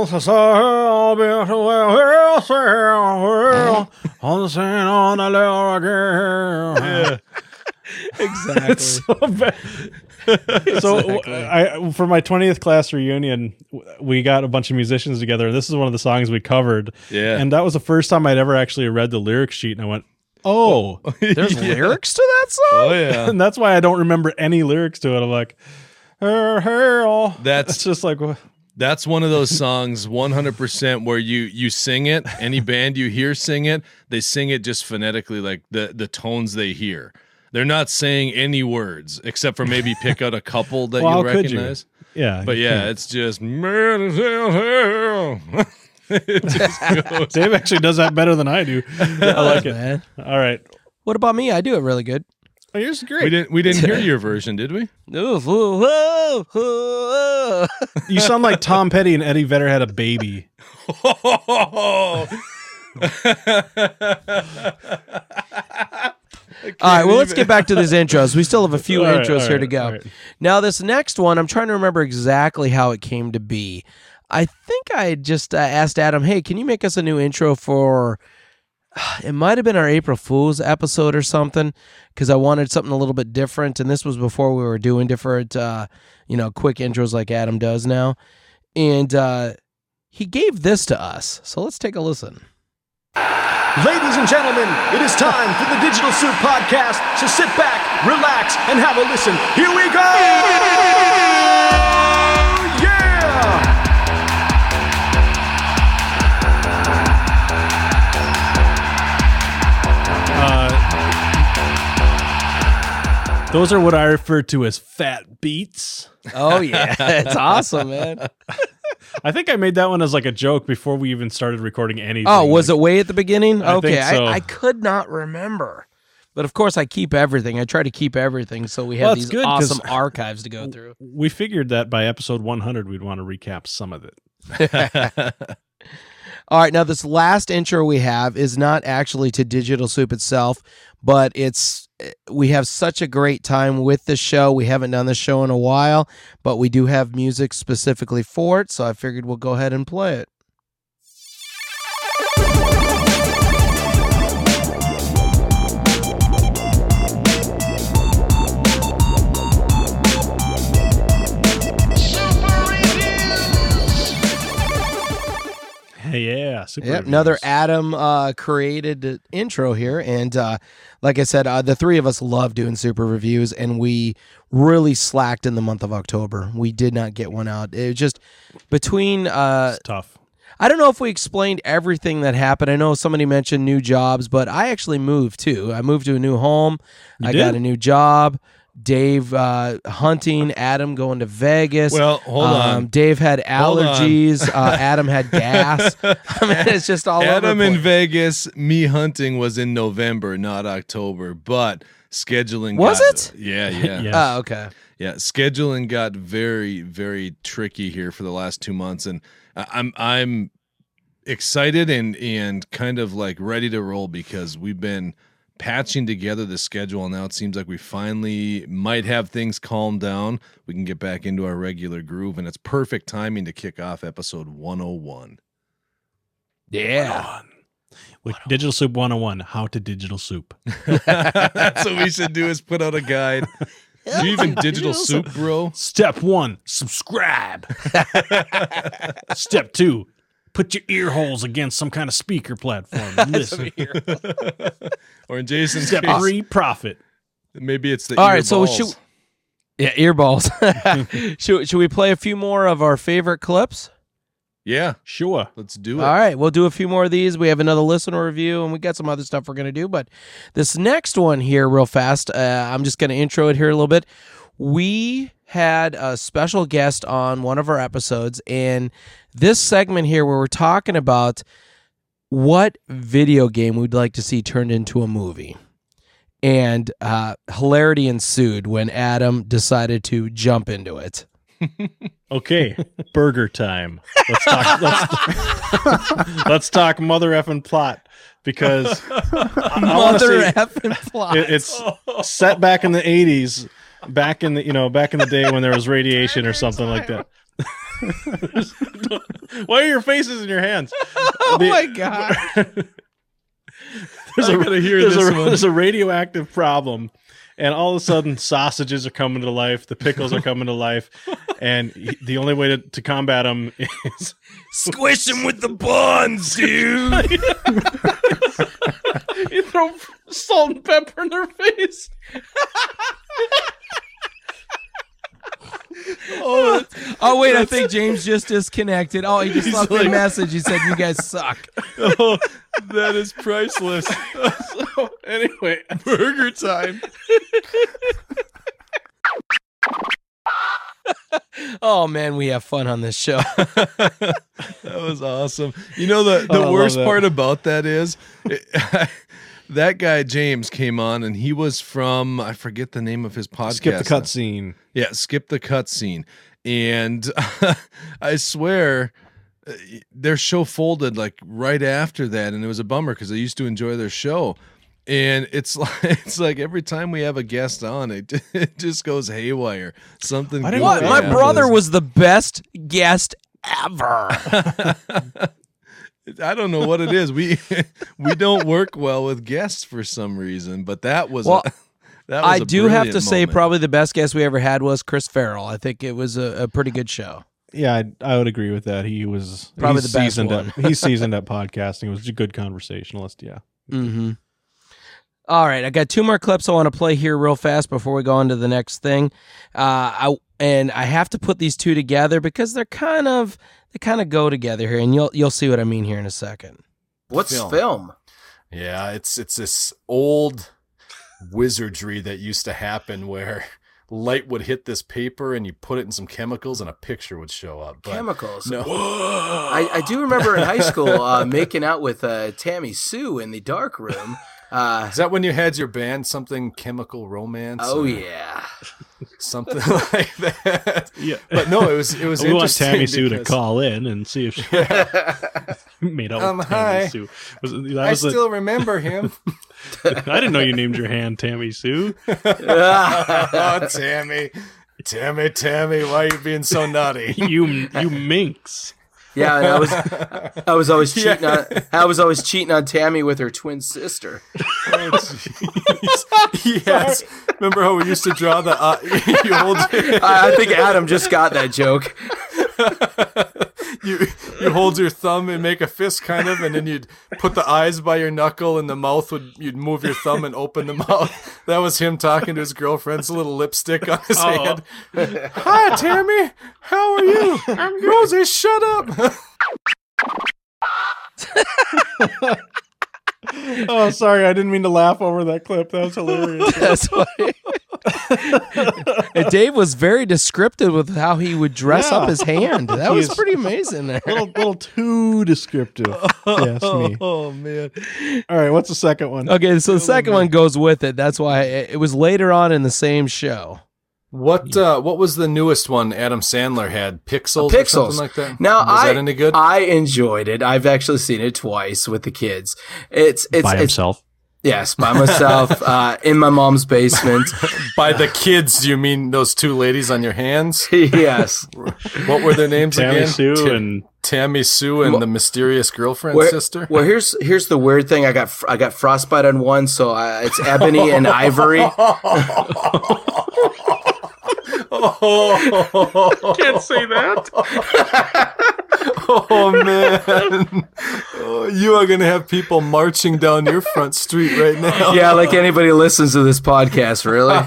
Yeah. Exactly. It's so bad. So Exactly. I for my twentieth class reunion, w- we got a bunch of musicians together. This is one of the songs we covered. Yeah. And that was the first time I'd ever actually read the lyric sheet, and I went, Oh, There's Yeah. lyrics to that song? Oh yeah. and that's why I don't remember any lyrics to it. I'm like, her, her, all. That's- It's just like, wha- That's one of those songs one hundred percent where you you sing it, any band you hear sing it, they sing it just phonetically, like the the tones they hear. They're not saying any words except for maybe pick out a couple that well, you how could you? recognize. Yeah, But you yeah, can't. it's just man as hell, hell. It just goes. Dave actually does that better than I do. I like it. Man. All right. What about me? I do it really good. Oh, yours is great. We didn't we didn't hear your version, did we? Ooh, ooh, ooh, ooh. You sound like Tom Petty and Eddie Vedder had a baby. All right, well, let's get back to these intros. We still have a few All right, intros all here right, to go. all right. Now, this next one, I'm trying to remember exactly how it came to be. I think I just uh, asked Adam, hey, can you make us a new intro for, it might have been our April Fool's episode or something, because I wanted something a little bit different, and this was before we were doing different, uh, you know, quick intros like Adam does now. And uh, he gave this to us, so let's take a listen. Ladies and gentlemen, it is time for the Digital Soup Podcast, so sit back, relax, and have a listen. Here we go! Yeah! Uh, those are what I refer to as fat beats. Oh, yeah, it's awesome, man. I think I made that one as like a joke before we even started recording anything. Oh, was Like, it way at the beginning? I Okay, think so. I, I could not remember. But of course, I keep everything. I try to keep everything so we have Well, it's these good 'cause- awesome archives to go through. We figured that by episode one hundred, we'd want to recap some of it. All right, now this last intro we have is not actually to Digital Soup itself, but it's we have such a great time with the show. We haven't done the show in a while, but we do have music specifically for it, so I figured we'll go ahead and play it. Yeah, super. Yep, reviews. another Adam uh, created intro here, and uh, like I said, uh, the three of us love doing super reviews, and we really slacked in the month of October. We did not get one out. It was just between. Uh, It's tough. I don't know if we explained everything that happened. I know somebody mentioned new jobs, but I actually moved too. I moved to a new home. You I did? got a new job. Dave uh, hunting, Adam going to Vegas. Well, hold um, on. Dave had Hold on. allergies. uh, Adam had gas. I mean, it's just all Adam over. the in place. Vegas, me hunting was in November, not October, but scheduling Was got- it? Yeah, yeah. Yes. Oh, okay. Yeah, scheduling got very, very tricky here for the last two months, and I- I'm I'm excited and and kind of like ready to roll because we've been patching together the schedule, and now it seems like we finally might have things calm down. We can get back into our regular groove, and it's perfect timing to kick off episode one oh one. Yeah. With Digital Soup one oh one, how to digital soup. That's what we should do is put out a guide. Do you even digital soup, bro? Step one, subscribe. Step two, put your ear holes against some kind of speaker platform. and Listen. Or in Jason's Step case, three, profit. maybe it's the All ear right, so balls. should yeah, earballs. should should we play a few more of our favorite clips? Yeah, Sure. let's do it. All right, we'll do a few more of these. We have another listener review, and we got some other stuff we're going to do. But this next one here, real fast, uh, I'm just going to intro it here a little bit. We had a special guest on one of our episodes, and this segment here where we're talking about what video game we'd like to see turned into a movie. And uh, hilarity ensued when Adam decided to jump into it. Okay, burger time. Let's talk. Let's, let's talk mother effing plot because I, I wanna Mother say effing plot. it- it's set back in the eighties, back in the you know back in the day when there was radiation or something like that. Why are your faces in your hands? Oh The- my God. there's I a, gotta hear there's this a, one. There's a radioactive problem, and all of a sudden sausages are coming to life, the pickles are coming to life, and he- the only way to, to combat them is Squish him with the buns, dude. You throw salt and pepper in their face. oh, oh wait, I think James just disconnected. Oh, he just left me a message. He said, "You guys suck." Oh, that is priceless. So, anyway, burger time. Oh man, we have fun on this show. That was awesome. You know the the Oh, I worst love part about that is it, that guy James came on and he was from I forget the name of his podcast. Skip the cutscene. Yeah, skip the cutscene. And I swear uh, their show folded like right after that, and it was a bummer because I used to enjoy their show. And it's like it's like every time we have a guest on, it, it just goes haywire. Something. I didn't what? My brother was the best guest ever. I don't know what it is. We we don't work well with guests for some reason, but that was. Well, a, that was I a do have to brilliant say, moment. probably the best guest we ever had was Chris Farrell. I think it was a, a pretty good show. Yeah, I, I would agree with that. He was Probably he's the best seasoned one. At, he's seasoned at podcasting. He was a good conversationalist. Yeah. Mm-hmm. All right, I got two more clips I want to play here real fast before we go on to the next thing. Uh, I and I have to put these two together because they're kind of they kind of go together here, and you'll you'll see what I mean here in a second. What's Film. film? Yeah, it's it's this old wizardry that used to happen where light would hit this paper and you put it in some chemicals and a picture would show up. But Chemicals. No. I, I do remember in high school uh, making out with uh, Tammy Sue in the dark room. Uh, Is that when you had your band, something Chemical Romance? Oh or yeah, something like that. Yeah, but no, it was it was we want interesting. Tammy Sue to because- call in and see if she made out Um, with Tammy hi. Sue. Was, that I was the- still remember him. I didn't know you named your hand Tammy Sue. Oh, Tammy, Tammy, Tammy, why are you being so naughty? You you minx. yeah. And I was I was always cheating on I was always cheating on Tammy with her twin sister. Oh, jeez. Yes. Remember how we used to draw the uh, you hold your, I, I think Adam just got that joke. you you hold your thumb and make a fist kind of, and then you'd put the eyes by your knuckle, and the mouth would you'd move your thumb and open the mouth. That was him talking to his girlfriend's little lipstick on his Oh. hand. Hi, Tammy. How are you? Rosie, shut up. Oh, sorry, I didn't mean to laugh over that clip. That was hilarious. That's why. And Dave was very descriptive with how he would dress Yeah. up his hand. That He was is- pretty amazing there. little little too descriptive. Yes, me. Oh man. All right, what's the second one? Okay, so the second one goes with it. That's why it, it was later on in the same show. What uh, what was the newest one Adam Sandler had? Pixels, or Pixels. something like that. Now, was I, that any good? I enjoyed it. I've actually seen it twice with the kids. It's it's By it's, himself. Yes, by myself uh, in my mom's basement. By the kids, do you mean those two ladies on your hands? Yes. What were their names Tammy again? Sue Ta- and Tammy Sue and Well- the mysterious girlfriend Where- sister. Well, here's here's the weird thing. I got I got frostbite on one, so I, it's ebony and ivory. Oh, can't say that. oh man, oh, you are gonna have people marching down your front street right now. Yeah, like anybody listens to this podcast, really.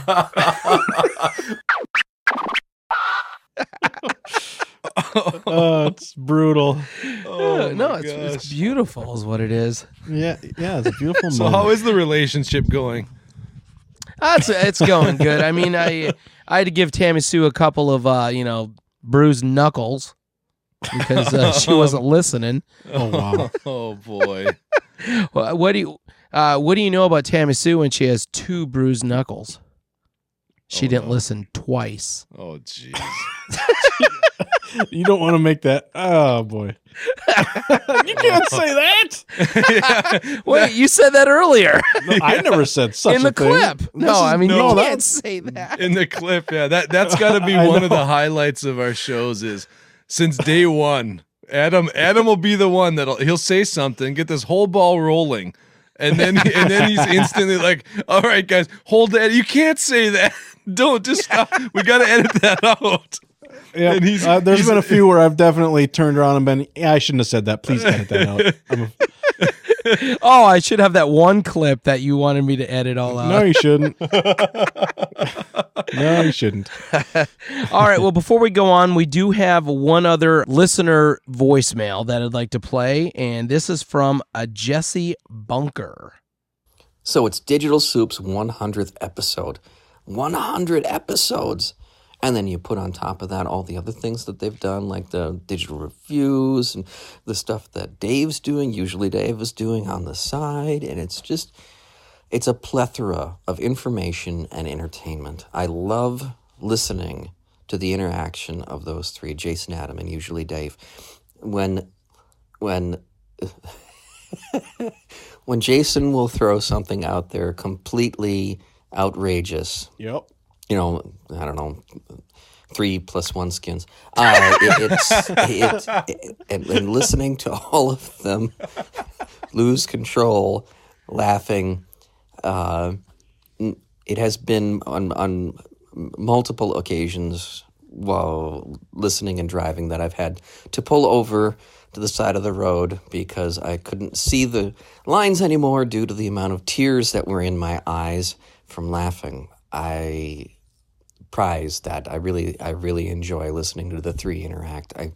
Oh, it's brutal. Oh, no, my it's, it's gosh. beautiful, is what it is. Yeah, yeah, it's a beautiful So moment. how is the relationship going? Uh, it's it's going good. I mean, I I had to give Tammy Sue a couple of uh, you know bruised knuckles because uh, she wasn't listening. Oh wow. Oh boy. Well, what do you uh, what do you know about Tammy Sue when she has two bruised knuckles? She Oh, didn't no. listen twice. Oh jeez. You don't want to make that. Oh boy. You can't say that. Wait, you said that earlier No, I never said such in the a thing. clip. No, I mean no, you that- can't say that. In the clip, yeah. That that's got to be I one of know. the highlights of our shows. Is since day one, Adam Adam will be the one that'll he'll say something, get this whole ball rolling, and then and then he's instantly like, "All right, guys, hold that. You can't say that. Don't just stop. We got to edit that out." Yeah, And he's- uh, there's he's- been a few where I've definitely turned around and been, yeah, I shouldn't have said that. Please edit that out. I'm a, Oh, I should have that one clip that you wanted me to edit all out. No, you shouldn't. No, you shouldn't. All right. Well, before we go on, we do have one other listener voicemail that I'd like to play, and this is from a Jesse Bunker. So it's Digital Soup's one hundredth episode. one hundred episodes. And then you put on top of that all the other things that they've done, like the digital reviews and the stuff that Dave's doing, usually Dave is doing on the side. And it's just, it's a plethora of information and entertainment. I love listening to the interaction of those three, Jason, Adam, and usually Dave. When, when, when Jason will throw something out there completely outrageous. Yep. You know, I don't know, three plus one skins. Uh, it, it's it, it, and, and listening to all of them lose control, laughing. Uh, it has been on on multiple occasions while listening and driving that I've had to pull over to the side of the road because I couldn't see the lines anymore due to the amount of tears that were in my eyes from laughing. I prize that. I really, I really enjoy listening to the three interact. I,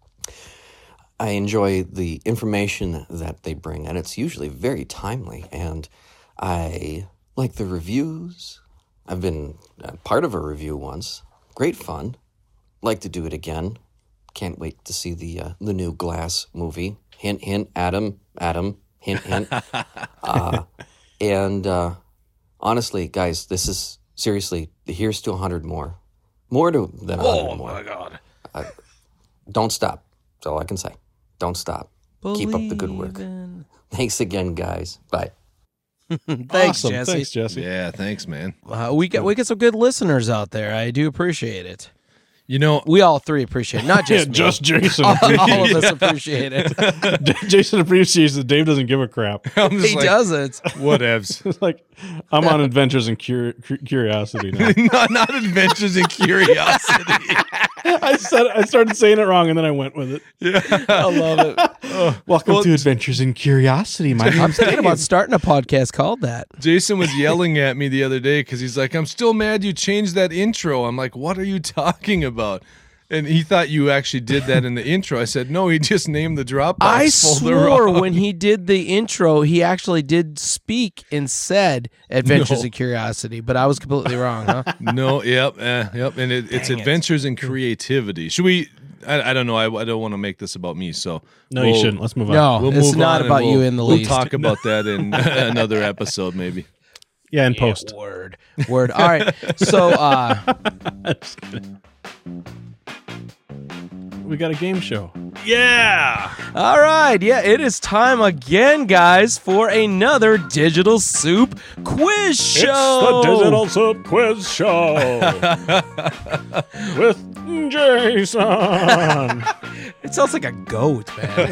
I enjoy the information that they bring, and it's usually very timely. And I like the reviews. I've been a part of a review once. Great fun. Like to do it again. Can't wait to see the uh, the new Glass movie. Hint, hint. Adam, Adam. Hint, hint. uh, and uh, honestly, guys, this is. Seriously, here's to one hundred more. More to, than one hundred oh more. Oh, my God. Uh, don't stop. That's all I can say. Don't stop. Believe Keep up the good work. in... Thanks again, guys. Bye. Thanks, Awesome. Jesse. Thanks, Jesse. Yeah, thanks, man. Uh, we get we get some good listeners out there. I do appreciate it. You know, we all three appreciate it, not just Yeah, me. just Jason. all, all of us appreciate it. Jason appreciates that Dave doesn't give a crap. I'm just He like, doesn't. Whatevs. It's like, I'm on adventures and cur- cur- curiosity now. not, not adventures and curiosity. I said I started saying it wrong and then I went with it. Yeah, I love it. Oh, Welcome well, to Adventures in Curiosity. My I'm name's thinking Dave. about starting a podcast called that. Jason was yelling at me the other day because he's like, I'm still mad you changed that intro. I'm like, what are you talking about? And he thought you actually did that in the intro. I said, no, he just named the Dropbox I folder swore wrong. when he did the intro, he actually did speak and said Adventures No. in Curiosity, but I was completely wrong, huh? No, yep, uh, yep. And it, it's Dang it. Adventures in Creativity. Should we? I, I don't know. I, I don't want to make this about me. So No, you we'll- shouldn't. Let's move on. No, We'll it's move not on and about we'll- you in the we'll least. talk about that in another episode, maybe. Yeah, in post. Yeah, word. Word. All right. So, uh, Just kidding. We got a game show. Yeah. all right. Yeah, it is time again, guys, for another Digital Soup quiz show. It's the Digital Soup Quiz Show with Jason. It sounds like a goat,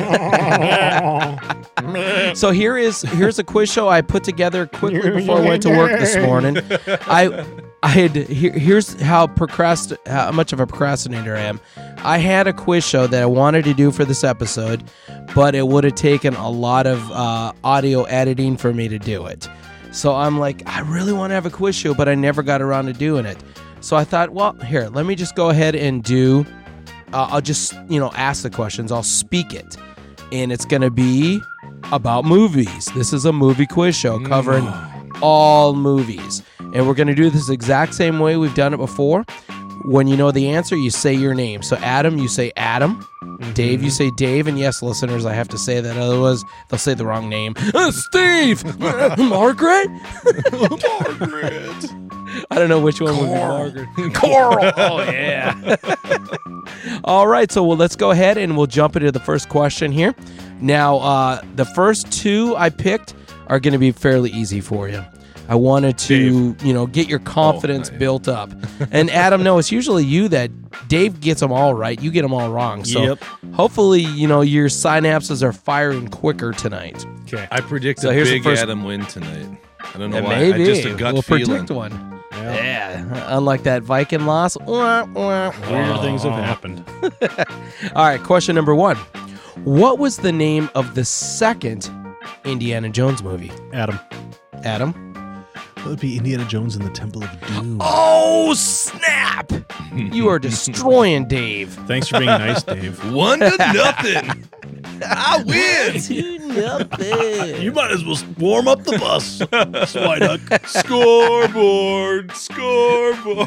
man. So here is here's a quiz show I put together quickly before I went to work this morning. I I had here, here's how procrast how much of a procrastinator I am. I had a quiz show that I wanted to do for this episode, but it would have taken a lot of uh, audio editing for me to do it. So I'm like, I really want to have a quiz show, but I never got around to doing it. So I thought, well, here, let me just go ahead and do. Uh, I'll just, you know, ask the questions. I'll speak it. And it's going to be about movies. This is a movie quiz show covering all movies. And we're going to do this exact same way we've done it before. When you know the answer, you say your name. So Adam, you say Adam. Dave, you say Dave. And yes, listeners, I have to say that. Otherwise, they'll say the wrong name. Uh, Steve! Margaret? Margaret. I don't know which one would be Margaret. Coral. Oh, yeah. All right, so well, let's go ahead and we'll jump into the first question here. Now, uh, the first two I picked are going to be fairly easy for you. I wanted to, Dave. you know, get your confidence oh, built up. And Adam, no, it's usually you that Dave gets them all right. You get them all wrong. So Yep. hopefully, you know, your synapses are firing quicker tonight. Okay. I predict So a here's the big first- Adam win tonight. I don't know And why. maybe I just a gut we'll feeling. predict one. Yeah. Unlike that Viking loss. Wah, wah, Weird wah. things have happened. All right, question number one. What was the name of the second Indiana Jones movie? Adam. Adam? That would be Indiana Jones and the Temple of Doom. Oh, snap! You are destroying Dave. Thanks for being nice, Dave. One to nothing. I win. Two nothing. You might as well warm up the bus, Swiduck. Scoreboard. Scoreboard.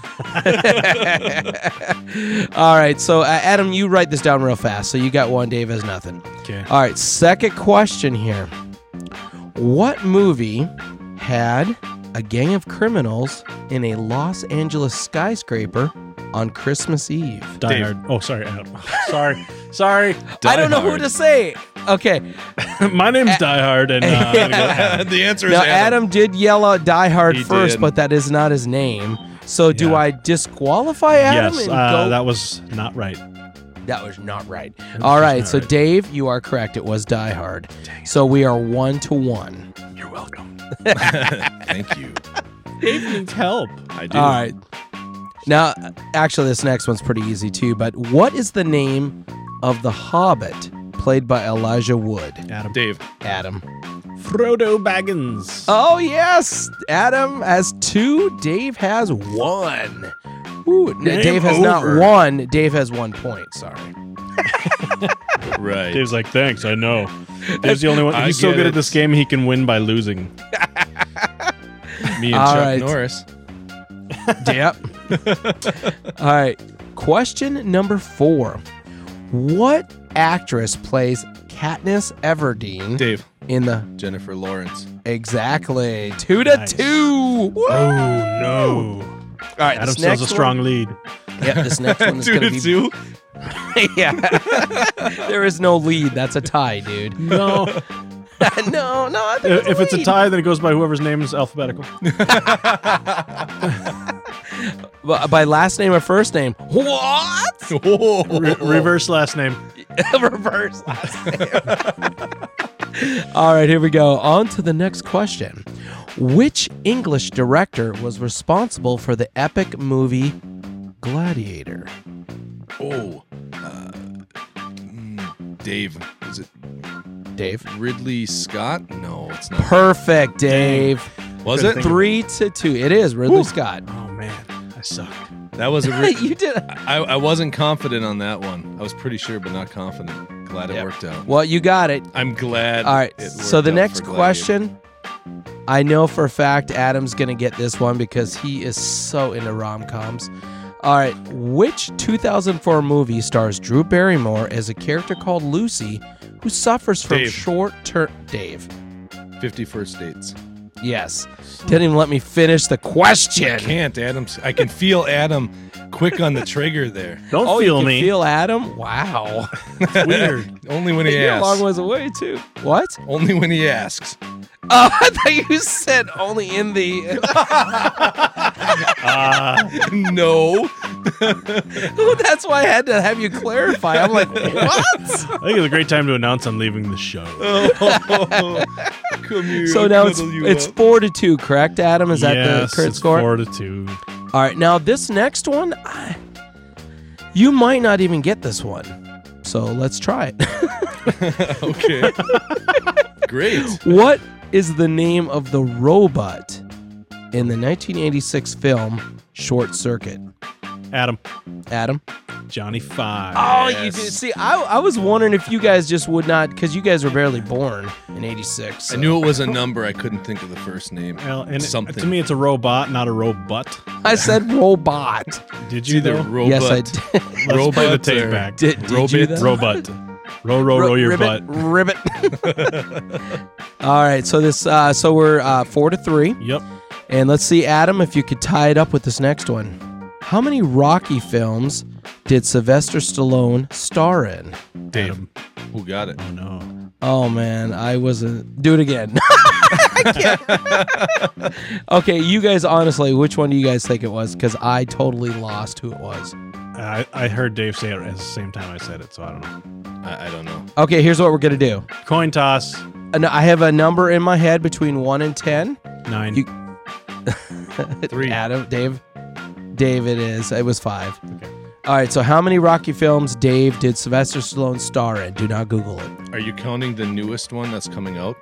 All right, so uh, Adam, you write this down real fast. So you got one, Dave has nothing. Okay. All right, second question here. What movie had a gang of criminals in a Los Angeles skyscraper on Christmas Eve? Die Dave. Hard. Oh, sorry, Adam. sorry, sorry. I don't know Hard. who to say. Okay. My name's Die Hard, and uh, I'm gonna go Adam. The answer is Now, Adam. Adam did yell out Die Hard He first, did. but that is not his name. So do Yeah. I disqualify Adam? Yes, and uh, go? that was not right. That was not right. was All just right, not so right. Dave, you are correct. It was Die Hard. So we are one to one. You're welcome. Thank you. Dave needs help. I do. All right. Now, actually, this next one's pretty easy too. But what is the name of the Hobbit played by Elijah Wood? Adam. Dave. Adam. Frodo Baggins. Oh yes, Adam has two. Dave has one. Ooh, n- Game Dave has over. not one. Dave has one point. Sorry. Right. Dave's like, thanks, I know. Dave's the only one. I He's so get good it. at this game, he can win by losing. Me and All Chuck right. Norris. Yep. All right. Question number four. What actress plays Katniss Everdeen Dave. in the Jennifer Lawrence. exactly two to Nice. two? Woo! Oh, no. All right. Adam this still has next a strong one, lead. Yep. This next one is Two going to to be two. yeah. There is no lead. That's a tie, dude. No. no, no. I think if it's a lead. tie, then it goes by whoever's name is alphabetical. By by last name or first name? What? Re- reverse last name. Reverse last name. All right, here we go. On to the next question. Which English director was responsible for the epic movie Gladiator? Oh. Uh, mm, Dave. Is it Dave. Ridley Scott? No, it's not. Perfect, Dave. Was Couldn't it? think of- Three to two. It is Ridley Whew. Scott. Oh, man. I suck. That was a. Re- You did. I, I wasn't confident on that one. I was pretty sure, but not confident. Glad it Yep. worked out. Well, you got it. I'm glad. All right. it So worked the out next for Gladiator. question, I know for a fact Adam's going to get this one because he is so into rom-coms. All right. Which two thousand four movie stars Drew Barrymore as a character called Lucy who suffers from Dave. short-term... Dave. fifty First Dates. Yes. Didn't even let me finish the question. I can't, Adam. I can feel Adam quick on the trigger there. Don't Oh, feel you can me. feel Adam? Wow. It's weird. Only when he You're a asks. long ways away, too. What? Only when he asks. Oh, I thought you said only in the... Uh, No. That's why I had to have you clarify. I'm like, what? I think it's a great time to announce I'm leaving the show. Oh, come here. So I'll now it's cuddle you it's up. four to two, correct, Adam? Is that yes, the current it's score? Four to two. All right. Now this next one, I, you might not even get this one. So let's try it. Okay. Great. What is the name of the robot in the nineteen eighty-six film Short Circuit? Adam. Adam. Johnny Five. Oh, you did. See, I, I was wondering if you guys just would not, because you guys were barely born in eighty-six. so- I knew it was a number. I couldn't think of the first name. Well, and it- Something. to me, it's a robot, not a robot. I said robot. Did It's you either though? robot. Yes, I did. Let's play the robot tape or- back. Did, did Robot. you then? Robot. Row, row, row your ribbit, butt. ribbit. All right, so this, uh, so we're uh, four to three, Yep. and let's see, Adam, if you could tie it up with this next one. How many Rocky films did Sylvester Stallone star in? Dave. Adam. Who got it? Oh no. Oh man, I wasn't. Do it again. I can't. Okay, you guys, honestly, which one do you guys think it was? Because I totally lost who it was. I, I heard Dave say it at the same time I said it, so I don't know. I, I don't know. Okay, here's what we're gonna do. Coin toss. And I have a number in my head between one and ten. Nine. You- Three. Adam, Dave, Dave. It is. It was five. Okay. All right, so how many Rocky films, Dave, did Sylvester Stallone star in? Do not Google it. Are you counting the newest one that's coming out?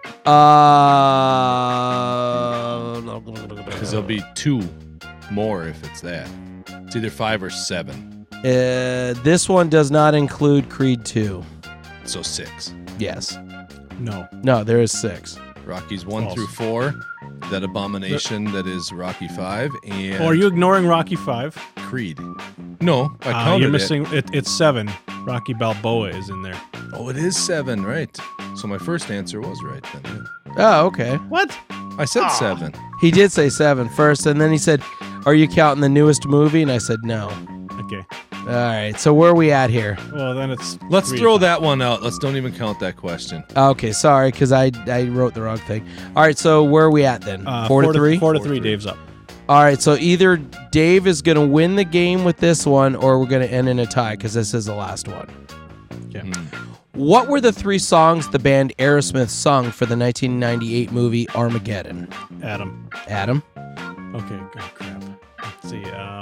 Uh, Because there'll be two more if it's that. It's either five or seven. Uh, this one does not include Creed two. So six. Yes. No. No, there is six. Rockies one False. through four. That abomination that is Rocky five. And Oh, are you ignoring Rocky five? Creed. No, I Uh, counted you're it. missing. It, it's seven. Rocky Balboa is in there. Oh, it is seven, right. So my first answer was right then. Oh, okay. What? I said seven. He did say seven first, and then he said, are you counting the newest movie? And I said, no. Okay. All right, so where are we at here? Well, then it's. Let's three throw to five. that one out. Let's don't even count that question. Okay, sorry, because I, I wrote the wrong thing. All right, so where are we at then? Uh, four, to three? Four to three. Dave's up. All right, so either Dave is going to win the game with this one, or we're going to end in a tie, because this is the last one. Okay. What were the three songs the band Aerosmith sung for the nineteen ninety-eight movie Armageddon? Adam. Adam? Okay. Good crap. Let's see. Um.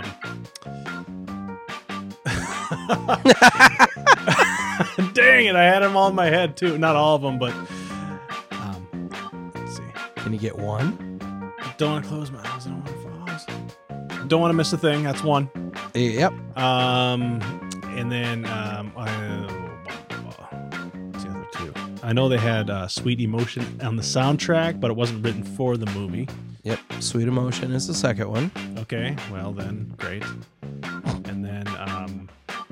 Dang it! I had them all in my head too. Not all of them, but. Um. Let's see. Can you get one? Don't want to close my eyes. I don't want to fall. Don't want to miss a thing. That's one. Yep. Um, and then um, I, what's the other two? I know they had uh, "Sweet Emotion" on the soundtrack, but it wasn't written for the movie. Yep. Sweet Emotion is the second one. Okay, well then, great. And then, um,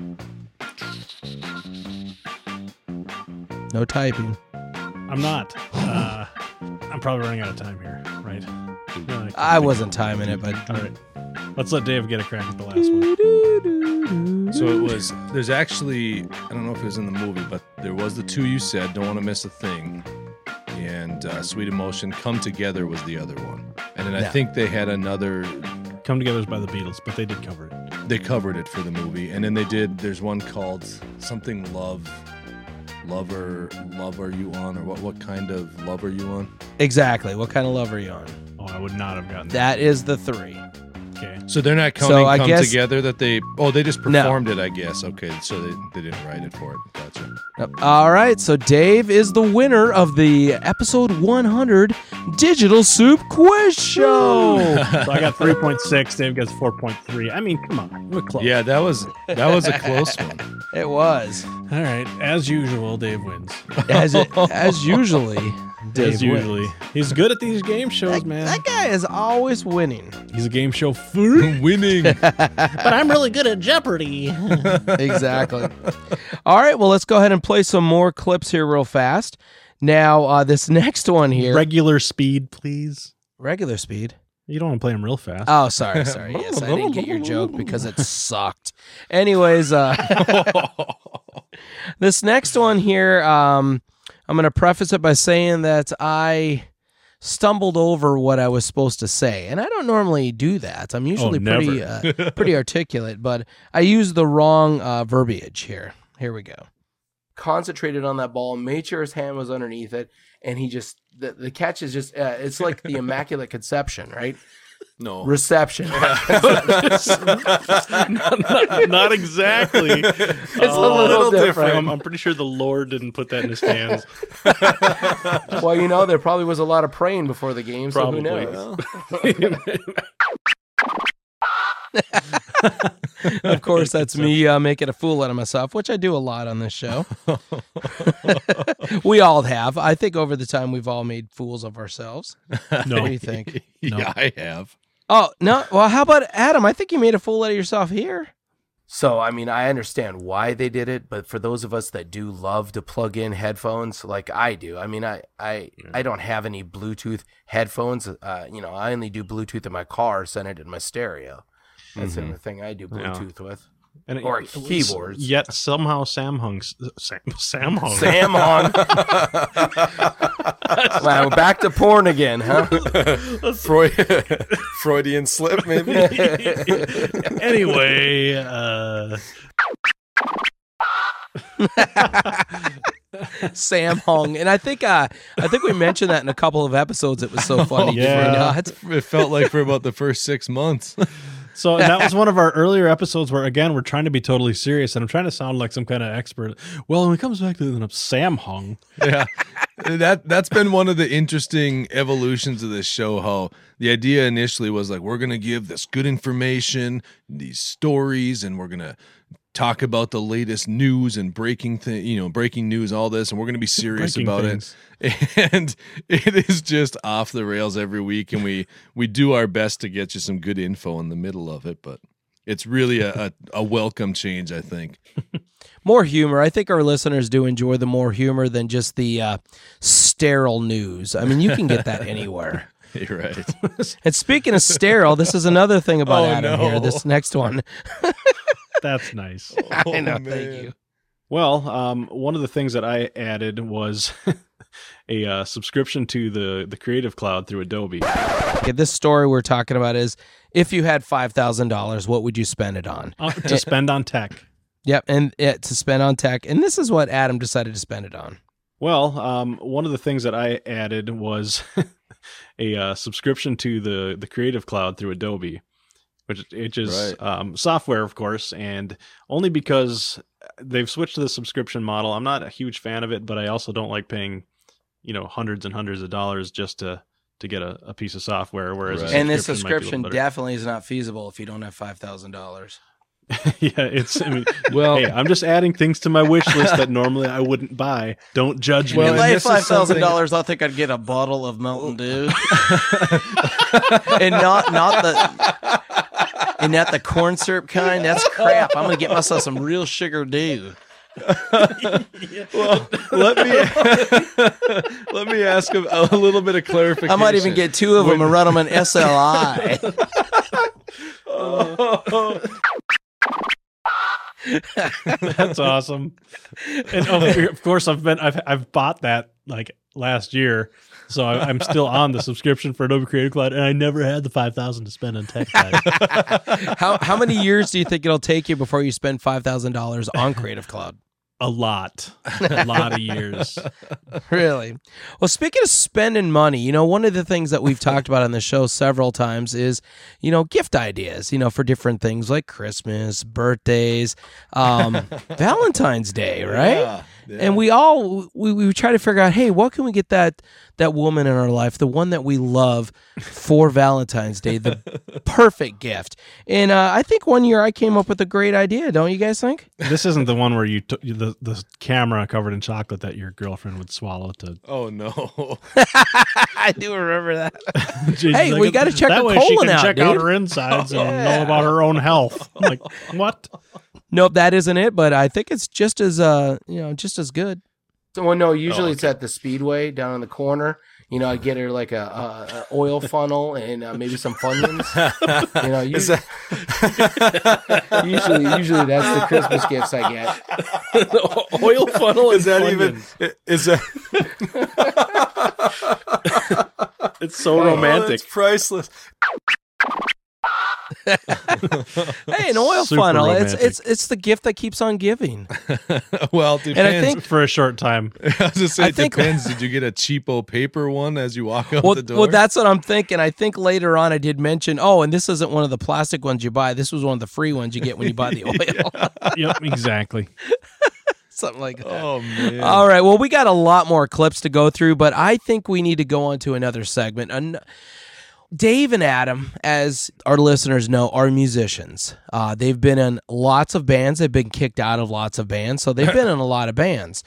No typing. I'm not. Uh, I'm probably running out of time here, right? No, I wasn't timing it, but all right. Let's let Dave get a crack at the last one. So it was, there's actually, I don't know if it was in the movie, but there was the two you said, Don't Want to Miss a Thing, and uh, Sweet Emotion. Come Together was the other one. And then I Yeah. think they had another, Come Together is by the Beatles, but they did cover it. they covered it for the movie. And then they did, there's one called something Love, Lover, Love Are You On, or what, what kind of love are you on? exactly. What kind of love are you on? Oh, I would not have gotten that. That is the three. Okay. So they're not So counting I Come guess- Together that they, oh, they just No. performed it, I guess. Okay, so they, they didn't write it for it. Gotcha. Yep. All right, so Dave is the winner of the episode one hundred Digital Soup Quiz Show. So I got three point six. Dave gets four point three. I mean, come on. We're close. Yeah, that was, that was a close one. It was. All right. As usual, Dave wins. As it, as usually, Dave As usually. wins. He's good at these game shows, That, man. that guy is always winning. He's a game show freak. Winning. But I'm really good at Jeopardy. Exactly. All right, well, let's go ahead and play some more clips here real fast. Now, uh, this next one here. Regular speed, please. Regular speed. You don't want to play them real fast. Oh, sorry, sorry. Yes, I didn't get your joke because it sucked. Anyways, uh, this next one here, um, I'm going to preface it by saying that I stumbled over what I was supposed to say, and I don't normally do that. I'm usually Oh, pretty, uh, pretty articulate, but I used the wrong uh, verbiage here. Here we go. Concentrated on that ball, made sure his hand was underneath it, and he just the, the catch is just uh, it's like the Immaculate Conception, right? No. Reception. not, not, not exactly. It's a little different. I'm, I'm pretty sure the Lord didn't put that in his hands. Well, you know, there probably was a lot of praying before the game, so who Probably. knows? Of course, that's me uh, making a fool out of myself, which I do a lot on this show. We all have. I think over the time we've all made fools of ourselves. No. What do you think? Yeah, I have. Oh, no. Well, how about Adam? I think you made a fool out of yourself here. So, I mean, I understand why they did it, but for those of us that do love to plug in headphones like I do, I mean, I I, I don't have any Bluetooth headphones. Uh, you know, I only do Bluetooth in my car, centered in my stereo. That's Mhm. the only thing I do Bluetooth with. And it- Or it was- keyboards. Yet somehow Samhung, Sam, Samhung, Samhung. Wow, back to porn again, huh? Freud, Freudian slip, maybe. Anyway, uh, Sam Hung, and I think uh, I think we mentioned that in a couple of episodes. It was so funny. Yeah. Did we not? It felt like for about the first six months. So that was one of our earlier episodes where, again, we're trying to be totally serious, and I'm trying to sound like some kind of expert. Well, when it comes back to the Sam hung. Yeah. That that's been one of the interesting evolutions of this show. How the idea initially was like, we're gonna give this good information, these stories, and we're gonna talk about the latest news and breaking thing, you know, breaking news, all this, and we're gonna be serious Breaking about things. it. And it is just off the rails every week, and we we do our best to get you some good info in the middle of it, but it's really a, a, a welcome change, I think. More humor. I think our listeners do enjoy the more humor than just the uh, sterile news. I mean, you can get that anywhere. You're right. And speaking of sterile, this is another thing about Oh, Adam no. here. This next one. That's nice. I know. Oh, Thank man. you. Well, um, one of the things that I added was a uh, subscription to the, the Creative Cloud through Adobe. Okay, this story we're talking about is if you had five thousand dollars, what would you spend it on? Uh, to spend on tech. Yep, and uh, to spend on tech. And this is what Adam decided to spend it on. Well, um, one of the things that I added was a uh, subscription to the, the Creative Cloud through Adobe, which which is Right. um, software, of course, and only because they've switched to the subscription model. I'm not a huge fan of it, but I also don't like paying, you know, hundreds and hundreds of dollars just to to get a, a piece of software. Whereas a Right. And this subscription might be a subscription little better. definitely is not feasible if you don't have five thousand dollars. Yeah, it's. I mean, Well- hey, I'm just adding things to my wish list that normally I wouldn't buy. Don't judge me. Well, If and I had this is five thousand something- dollars, I think I'd get a bottle of Mountain Dew, and not not the and not the corn syrup kind. That's crap. I'm gonna get myself some real sugar dew. Well, let me let me ask a, a little bit of clarification. I might even get two of them and run them in S L I. That's awesome. And oh, of course, I've been I've I've bought that like last year, so I, I'm still on the subscription for Adobe Creative Cloud, and I never had the five thousand to spend on tech. Guys. How how many years do you think it'll take you before you spend five thousand dollars on Creative Cloud? A lot, a lot of years. Really? Well, speaking of spending money, you know, one of the things that we've talked about on the show several times is, you know, gift ideas, you know, for different things like Christmas, birthdays, um, Valentine's Day, right? Yeah, yeah. And we all we, we try to figure out, hey, what can we get that that woman in our life, the one that we love, for Valentine's Day, the perfect gift. And uh, I think one year I came up with a great idea. Don't you guys think? This isn't the one where you took the the camera covered in chocolate that your girlfriend would swallow to. Oh no! I do remember that. She's Hey, we gotta check that her way she colon can out, check dude. out her insides and Yeah. know about her own health. I'm like, what? Nope, that isn't it. But I think it's just as uh, you know, just as good. Well, no, usually Oh, it's at the Speedway down in the corner. You know, I get her like a, a, a oil funnel and uh, maybe some Funyuns. You know, Is usually, usually, usually that's the Christmas gifts I get. The oil funnel Is that even? Is that? It's so Oh, romantic. it's priceless. Hey, an oil Super funnel. It's romantic. it's it's the gift that keeps on giving. Well, it depends. And I think For a short time. I was just say I it think- depends. Did you get a cheapo paper one as you walk out well, the door? well, that's what I'm thinking. I think later on I did mention, oh, and this isn't one of the plastic ones you buy. This was one of the free ones you get when you buy the oil. Yep, exactly. Something like that. Oh man! All right. Well, we got a lot more clips to go through, but I think we need to go on to another segment. An- Dave and Adam, as our listeners know, are musicians. Uh, they've been in lots of bands. They've been kicked out of lots of bands, so they've been in a lot of bands.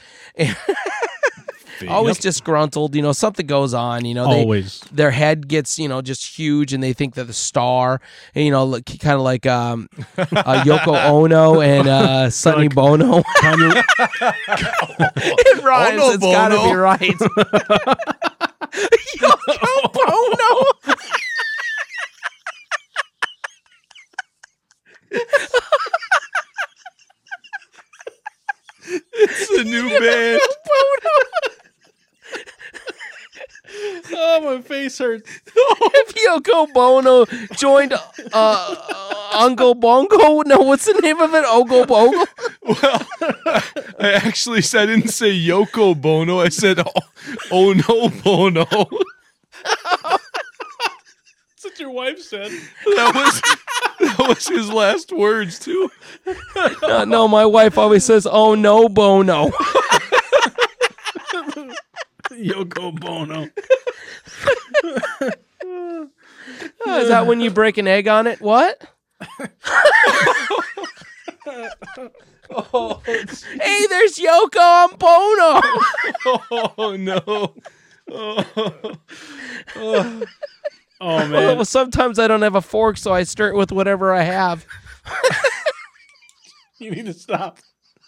Always disgruntled, you know, something goes on, you know, they, Always. their head gets, you know, just huge and they think they're the star, and, you know, like, kind of like um, uh, Yoko Ono and uh, Sonny Bono. Kanye, It rhymes, Ono it's gotta Bono. be right. Yoko Bono. It's a new band. oh, my face hurts. If Yoko Bono joined uh, uh, Ungo Bongo, no, what's the name of it? Ogo Bogo? Well, I actually said I didn't say Yoko Bono. I said oh, oh no Bono. That's what your wife said. That was That was his last words, too. Uh, no, my wife always says, "Oh no, Bono." Yoko Bono. Oh, is that when you break an egg on it? What? Oh, hey, there's Yoko on Bono. oh no. Oh, oh. Oh, man. Well, sometimes I don't have a fork, so I start with whatever I have. You need to stop.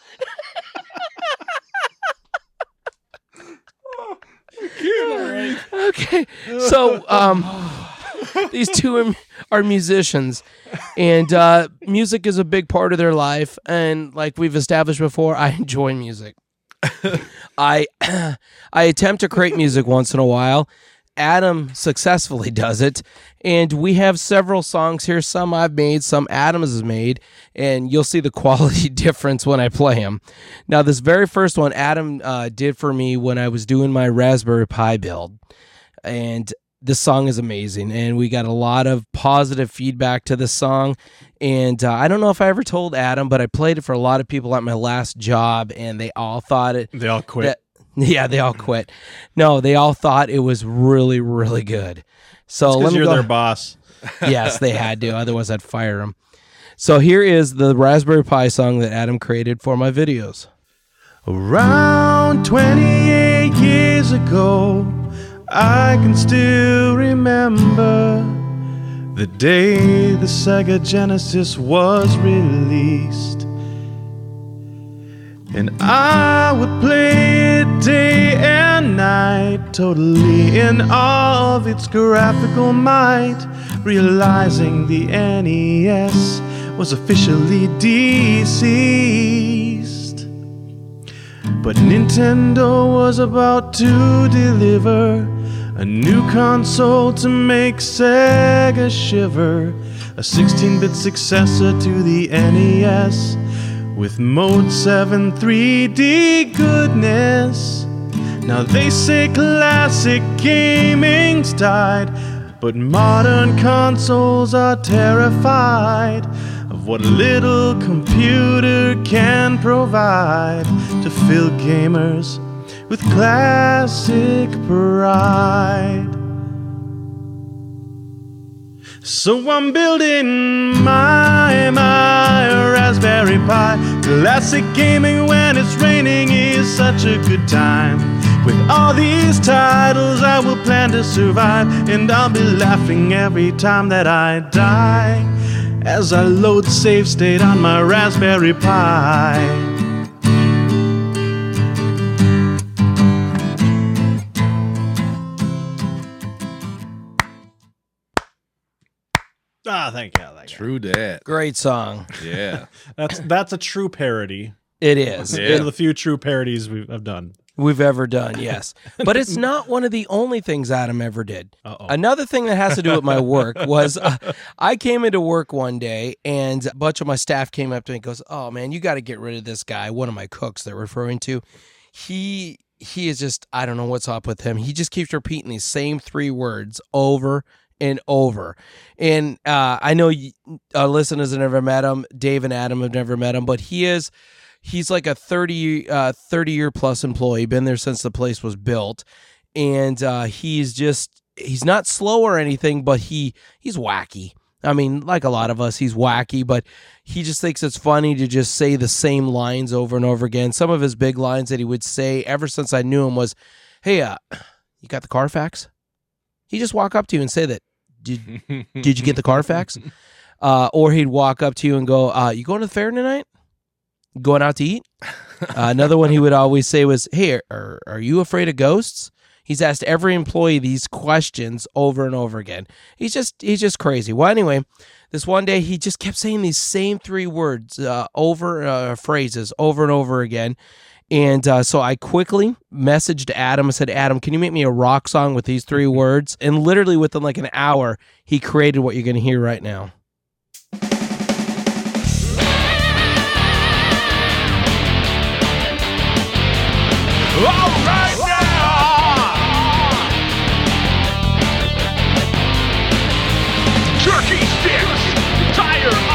Okay, so um, these two are, are musicians, and uh, music is a big part of their life. And like we've established before, I enjoy music. I I attempt to create music once in a while. Adam successfully does it, and we have several songs here. Some I've made, some Adam has made, and you'll see the quality difference when I play them. Now, this very first one Adam uh, did for me when I was doing my Raspberry Pi build, and this song is amazing, and we got a lot of positive feedback to this song. And uh, I don't know if I ever told Adam, but I played it for a lot of people at my last job, and they all thought it. They all quit. That, yeah, they all quit. No, they all thought it was really, really good. So let me you're go. their boss. Yes, they had to. Otherwise, I'd fire them. So here is the Raspberry Pi song that Adam created for my videos. Around twenty-eight years ago, I can still remember the day the Sega Genesis was released. And I would play it day and night, totally in awe of its graphical might, realizing the N E S was officially deceased. But Nintendo was about to deliver a new console to make Sega shiver, a sixteen-bit successor to the N E S, with Mode seven three D goodness. Now they say classic gaming's died, but modern consoles are terrified of what a little computer can provide to fill gamers with classic pride. So I'm building my, my Raspberry Pi. Classic gaming when it's raining is such a good time. With all these titles I will plan to survive, and I'll be laughing every time that I die as I load save state on my Raspberry Pi. Ah, thank you. Thank you. True dat. Great song. Yeah. That's that's a true parody. It is. Yeah. One of the few true parodies we've I've done. We've ever done, yes. But it's not one of the only things Adam ever did. Uh-oh. Another thing that has to do with my work was uh, I came into work one day, and a bunch of my staff came up to me and goes, "Oh, man, you got to get rid of this guy," one of my cooks they're referring to. He he is just, I don't know what's up with him. He just keeps repeating these same three words over and over. And uh, I know you, our listeners have never met him. Dave and Adam have never met him, but he is... He's like a thirty, uh, thirty year plus employee, been there since the place was built. And uh, he's just, he's not slow or anything, but he he's wacky. I mean, like a lot of us, he's wacky, but he just thinks it's funny to just say the same lines over and over again. Some of his big lines that he would say ever since I knew him was, "Hey, uh, you got the Carfax?" He'd just walk up to you and say that. Did, did you get the Carfax? Uh, or he'd walk up to you and go, uh, "You going to the fair tonight? Going out to eat?" Uh, another one he would always say was, "Hey, are, are you afraid of ghosts?" He's asked every employee these questions over and over again. He's just he's just crazy. Well, anyway, this one day he just kept saying these same three words uh, over uh, phrases over and over again. And uh, so I quickly messaged Adam and said, "Adam, can you make me a rock song with these three words?" And literally within like an hour, he created what you're going to hear right now. All right now! Jerky sticks! Tire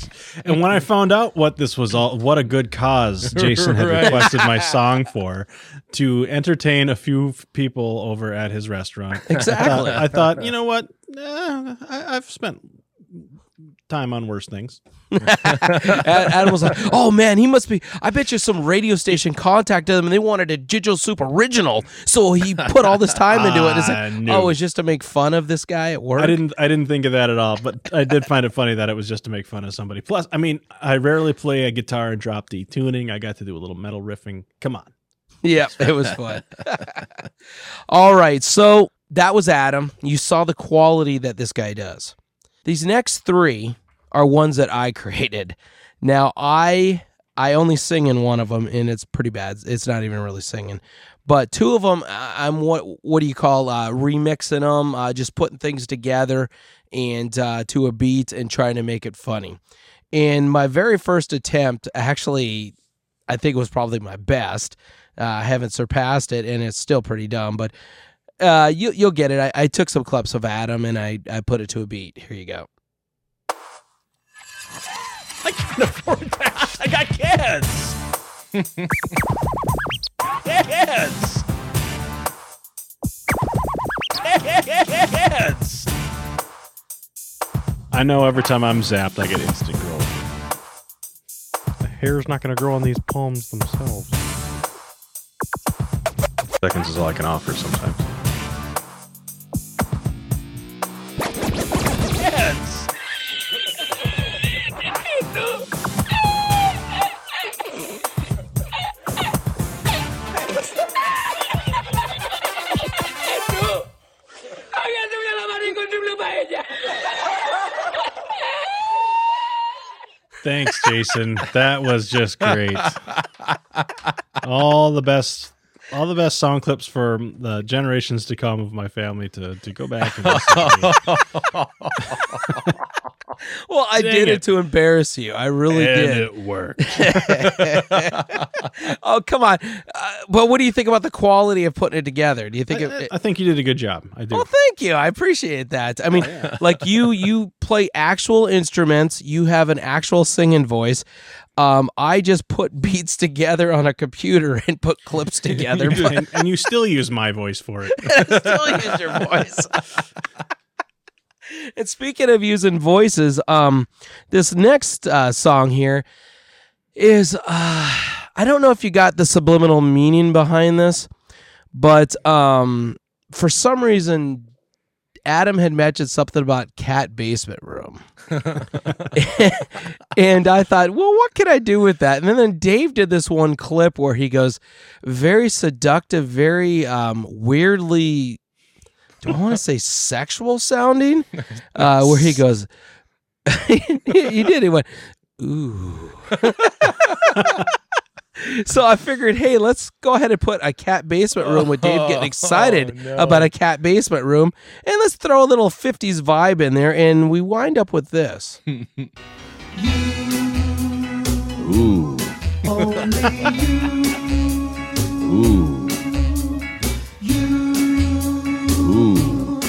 And when I found out what this was all, what a good cause Jason had Right. requested my song for, to entertain a few f- people over at his restaurant. Exactly. I thought, I thought you know what? Eh, I, I've spent time on worse things. Adam was like, "Oh man, he must be. I bet you some radio station contacted them and they wanted a Digital Soup original, so he put all this time into it." It's Ah, like, no. oh, it's just to make fun of this guy at work. I didn't. I didn't think of that at all. But I did find it funny that it was just to make fun of somebody. Plus, I mean, I rarely play a guitar in drop D tuning. I got to do a little metal riffing. Come on. Yeah, it was fun. All right, so that was Adam. You saw the quality that this guy does. These next three are ones that I created. Now, I I only sing in one of them, and it's pretty bad. It's not even really singing. But two of them, I'm what what do you call uh, remixing them, uh, just putting things together and uh, to a beat and trying to make it funny. And my very first attempt, actually, I think was probably my best. Uh, I haven't surpassed it, and it's still pretty dumb, but uh, you, you'll get it. I, I took some clips of Adam, and I, I put it to a beat. Here you go. I can't afford that. I got kids. Kids. Kids. I know every time I'm zapped, I get instant growth. The hair's not going to grow on these palms themselves. Seconds is all I can offer sometimes. Kids. Thanks, Jason. That was just great. All the best, all the best song clips for the generations to come of my family to to go back and listen to. Well, I Dang did it. it. to embarrass you. I really And did. it worked. Oh, come on. Uh, but what do you think about the quality of putting it together? Do you think I, it, I think you did a good job. I do. Well, thank you. I appreciate that. I mean, like you, you play actual instruments. You have an actual singing voice. Um, I just put beats together on a computer and put clips together. but and, and you still use my voice for it. I still use your voice. And speaking of using voices, um, this next uh, song here is uh, I don't know if you got the subliminal meaning behind this, but um, for some reason, Adam had mentioned something about cat basement room. And I thought, well, what can I do with that? And then, then Dave did this one clip where he goes, very seductive, very um, weirdly, do I want to say sexual sounding? Uh, where he goes, he did, he went, ooh. So I figured, hey, let's go ahead and put a cat basement room with Dave getting excited Oh, no. about a cat basement room, and let's throw a little fifties vibe in there, and we wind up with this. Ooh. Ooh. Ooh.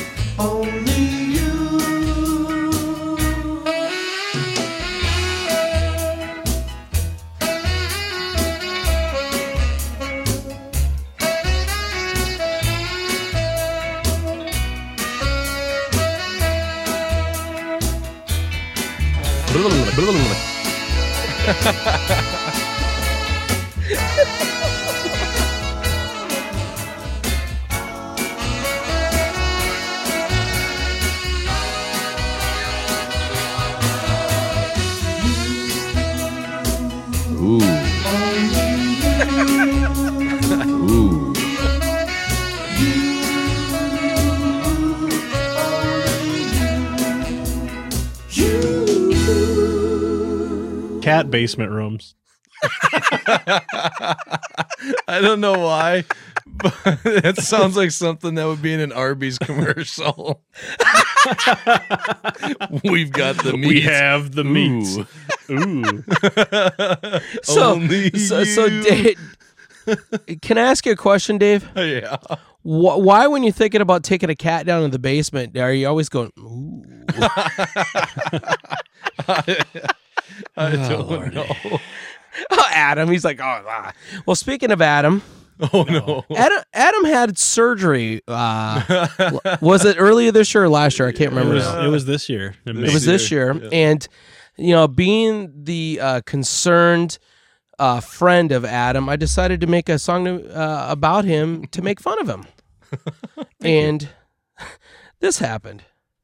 Ooh. Ooh. Cat basement rooms. I don't know why, but that sounds like something that would be in an Arby's commercial. We've got the meat. We have the meats. Ooh. So, Only so, so you. Dave, can I ask you a question, Dave? Yeah. Wh- Why, when you're thinking about taking a cat down to the basement, are you always going, ooh? I Oh, don't Lordy. know. Oh, Adam. He's like, oh, ah. Well, speaking of Adam, Oh no. Adam, Adam had surgery. Uh, was it earlier this year or last year? I can't It remember. was, now. it was this year. It It was this year, Yeah. and you know, being the uh, concerned uh, friend of Adam, I decided to make a song to, uh, about him to make fun of him, and this happened.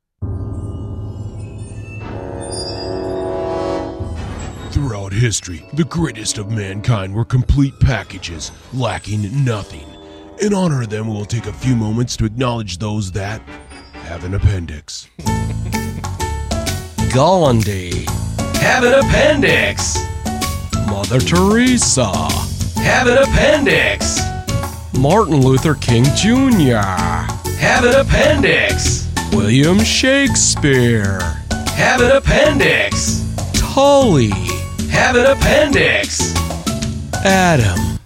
Throughout history, the greatest of mankind were complete packages, lacking nothing. In honor of them, we'll take a few moments to acknowledge those that have an appendix. Gandhi, have an appendix. Mother Teresa, Have an appendix. Martin Luther King Junior, Have an appendix. William Shakespeare, Have an appendix. Tully, Have an appendix. Adam.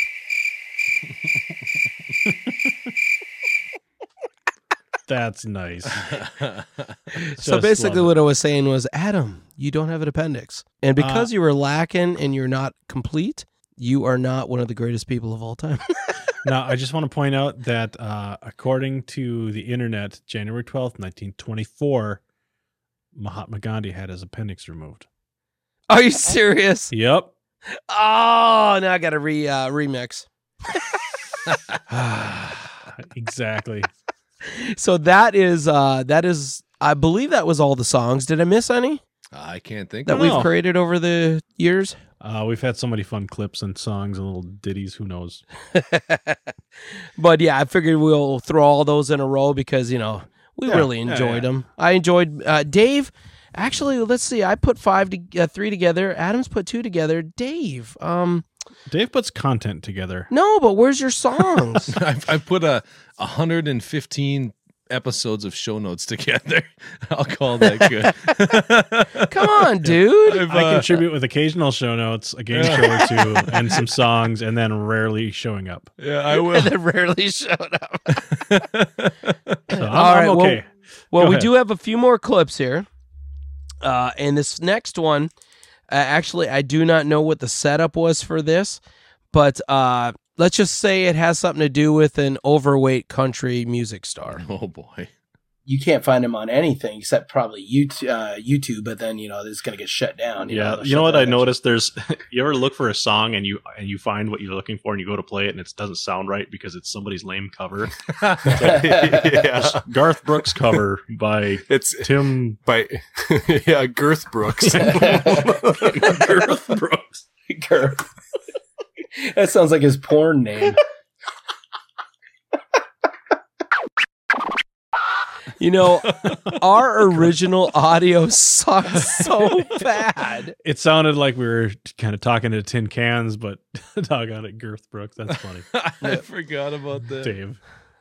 That's nice. So Just basically, love it. what I was saying was, Adam, you don't have an appendix, and because Uh, you were lacking and you're not complete, you are not one of the greatest people of all time. Now, I just want to point out that uh, according to the internet, January twelfth, nineteen twenty-four, Mahatma Gandhi had his appendix removed. Are you serious? Yep. Oh, now I got to re uh, remix. Exactly. So that is uh, that is, I believe that was all the songs. Did I miss any I can't think that of we've No. created over the years? Uh, we've had so many fun clips and songs and little ditties. Who knows? But yeah, I figured we'll throw all those in a row because, you know, we Yeah, really yeah, enjoyed yeah. them. I enjoyed uh, Dave. Actually, let's see. I put five to uh, three together. Adam's put two together. Dave, um, Dave puts content together. no, but where's your songs? I've, I put a one hundred fifteen episodes of show notes together. I'll call that good. Come on, dude. I've, I uh, contribute with occasional show notes, a game show or two, and some songs, and then rarely showing up. Yeah, I will. That rarely showed up. So I'm, All right, I'm okay. Well, Go we ahead. do have a few more clips here. Uh, and this next one, uh, actually, I do not know what the setup was for this, but uh, let's just say it has something to do with an overweight country music star. Oh boy. You can't find him on anything except probably YouTube, uh, YouTube but then, you know, it's going to get shut down. Yeah, they'll you know shut what that I down. noticed? There's you ever look for a song and you and you find what you're looking for and you go to play it and it doesn't sound right because it's somebody's lame cover. Yeah. Garth Brooks cover by It's Tim by yeah, Girth Brooks. Garth Brooks. Girth. That sounds like his porn name. You know, our original audio sucks so bad. It sounded like we were kind of talking to tin cans, but doggone it, Girth Brooks. That's funny. I forgot about that. Dave.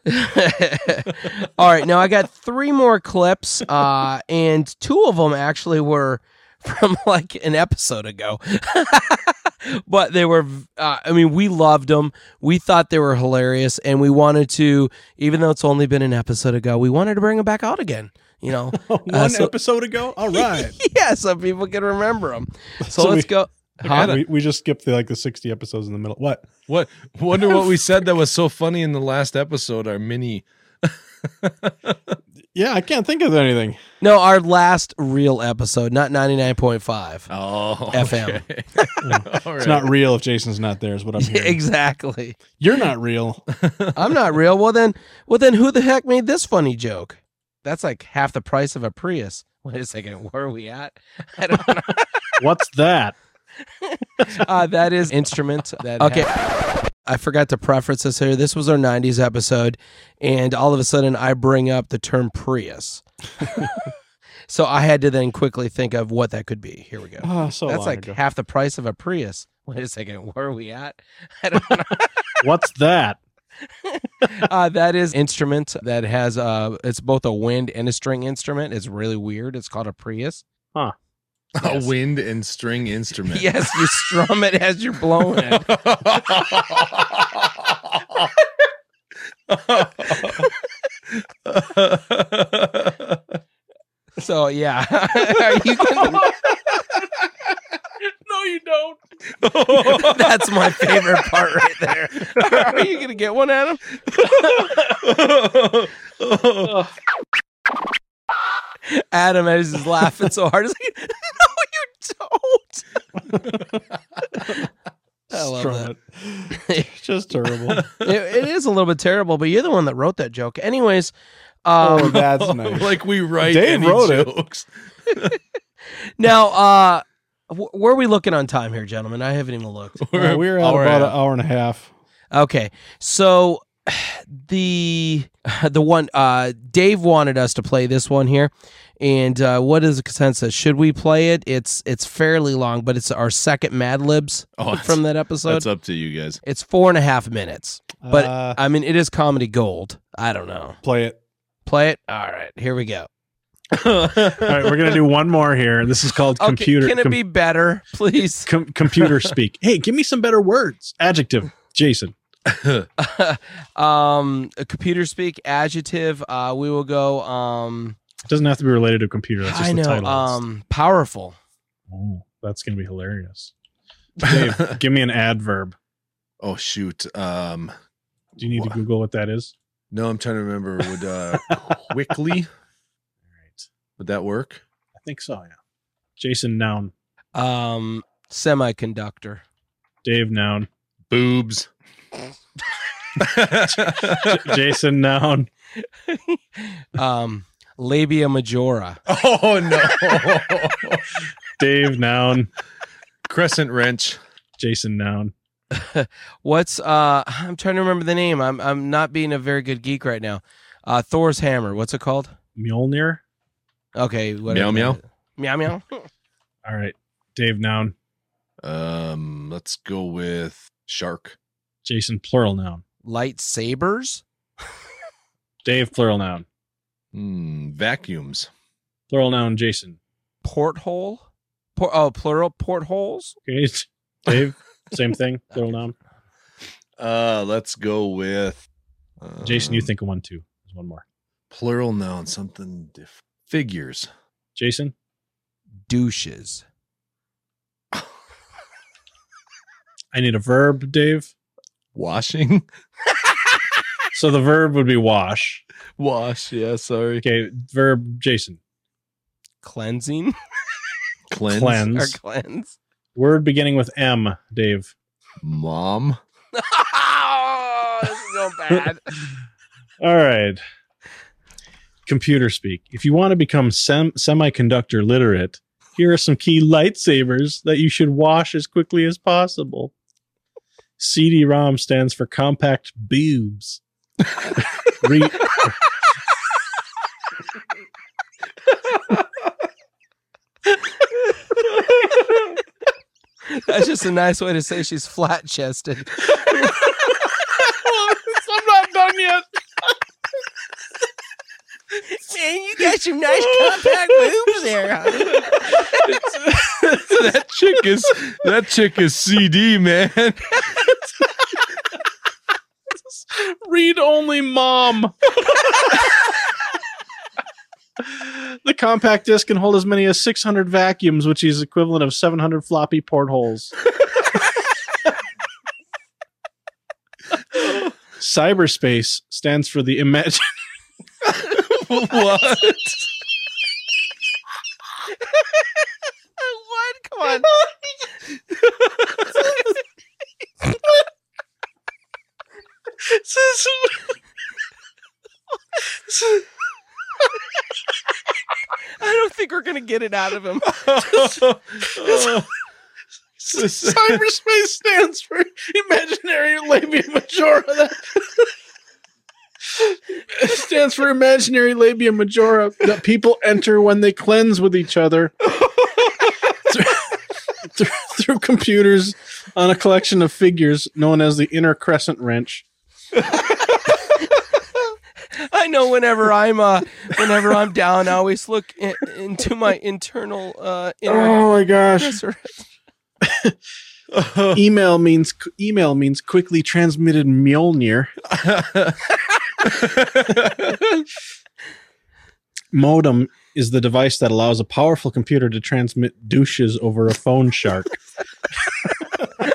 All right, now I got three more clips, uh, and two of them actually were from like an episode ago. But they were, uh, I mean, we loved them. We thought they were hilarious, and we wanted to, even though it's only been an episode ago, we wanted to bring them back out again. You know, One Uh, so- episode ago? All right. yeah, so people can remember them. So, So let's we- go. Huh? we, we just skipped the, like the sixty episodes in the middle. What? What? Wonder what we said that was so funny in the last episode. Our mini. Yeah, I can't think of anything. No, our last real episode, not ninety-nine point five Oh, F M. okay. All It's right. not real if Jason's not there, is what I'm hearing. Exactly. You're not real. I'm not real. Well then, well then, who the heck made this funny joke? That's like half the price of a Prius. Wait a second, where are we at? I don't know. What's that? Uh, that is instrument. That okay. I forgot to preface this here. This was our nineties episode, and all of a sudden I bring up the term Prius. So I had to then quickly think of what that could be. Here we go. Oh, so That's long like ago. half the price of a Prius. Wait a second, where are we at? I don't know. What's that? uh, that is instrument that has uh, it's both a wind and a string instrument. It's really weird. It's called a Prius. Huh. A wind and string instrument. Yes, you strum it as you're blowing it. So yeah, you can. That's my favorite part right there. Are you going to get one, Adam? Adam is just laughing so hard. He's like, no, you don't. I love that. It's just terrible. it, it is a little bit terrible, but you're the one that wrote that joke. Anyways. Um, oh, that's nice. Like we write Dave any wrote jokes. It. Now, uh, wh- where are we looking on time here, gentlemen? I haven't even looked. We're, uh, we're at hour about and an hour and a half. Okay, so the the one uh, Dave wanted us to play this one here, and uh, what is the consensus? Should we play it? It's it's fairly long, but it's our second Mad Libs Oh, from that episode. That's up to you guys. It's four and a half minutes, but Uh, I mean it is comedy gold. I don't know. Play it. Play it. All right, here we go. All right, we're gonna do one more here. This is called Okay, computer. can it com- be better, please? com- computer speak. Hey, give me some better words. Adjective, Jason. um, a computer speak adjective. Uh, we will go. Um, It doesn't have to be related to a computer. That's just I know. the title. Um, powerful. Oh, that's gonna be hilarious. Dave, give me an adverb. Oh shoot. Um, Do you need to Google what that is? no, I'm trying to remember. Would uh, quickly? Right. Would that work? I think so. Yeah. Jason, noun. Um, semiconductor. Dave, noun. Boobs. J- Jason, noun. um, labia majora. Oh no. Dave, noun. Crescent wrench. Jason, noun. What's uh? I'm trying to remember the name. I'm I'm not being a very good geek right now. Uh, Thor's hammer. What's it called? Mjolnir. Okay. What Meow meow. Meow meow. All right. Dave, noun. Um, let's go with shark. Jason, plural noun. Lightsabers. Dave, plural noun. Hmm, vacuums. Plural noun, Jason. Porthole. Por- oh, plural portholes. Okay. Dave, same thing. Plural noun. Uh, let's go with uh, Jason, you think of one too. There's one more. plural noun. Something different. Figures. Jason. Douches. I need a verb, Dave. Washing. So the verb would be wash. Wash. Yeah. Sorry. Okay. Verb, Jason. Cleansing. Cleanse. Cleanse. Or cleanse. Word beginning with M, Dave. Mom. Oh, this is so bad. All right. Computer speak. If you want to become sem- semiconductor literate, here are some key lightsabers that you should wash as quickly as possible. C D ROM stands for compact boobs. Re- That's just a nice way to say she's flat chested. I'm not done yet. Man, you got some nice compact boobs there, honey. that chick is that chick is C D, man. Read only mom. The compact disc can hold as many as six hundred vacuums, which is equivalent of seven hundred floppy portholes. Cyberspace stands for the imagine. What? What? Come on. I don't think we're gonna get it out of him. Cyberspace stands for imaginary labia majora. It stands for imaginary labia majora that people enter when they cleanse with each other through, through, through computers on a collection of figures known as the inner crescent wrench. I know whenever I'm uh whenever I'm down, I always look in, into my internal uh inner Oh my gosh. Email means email means quickly transmitted Mjolnir. Modem is the device that allows a powerful computer to transmit douches over a phone shark.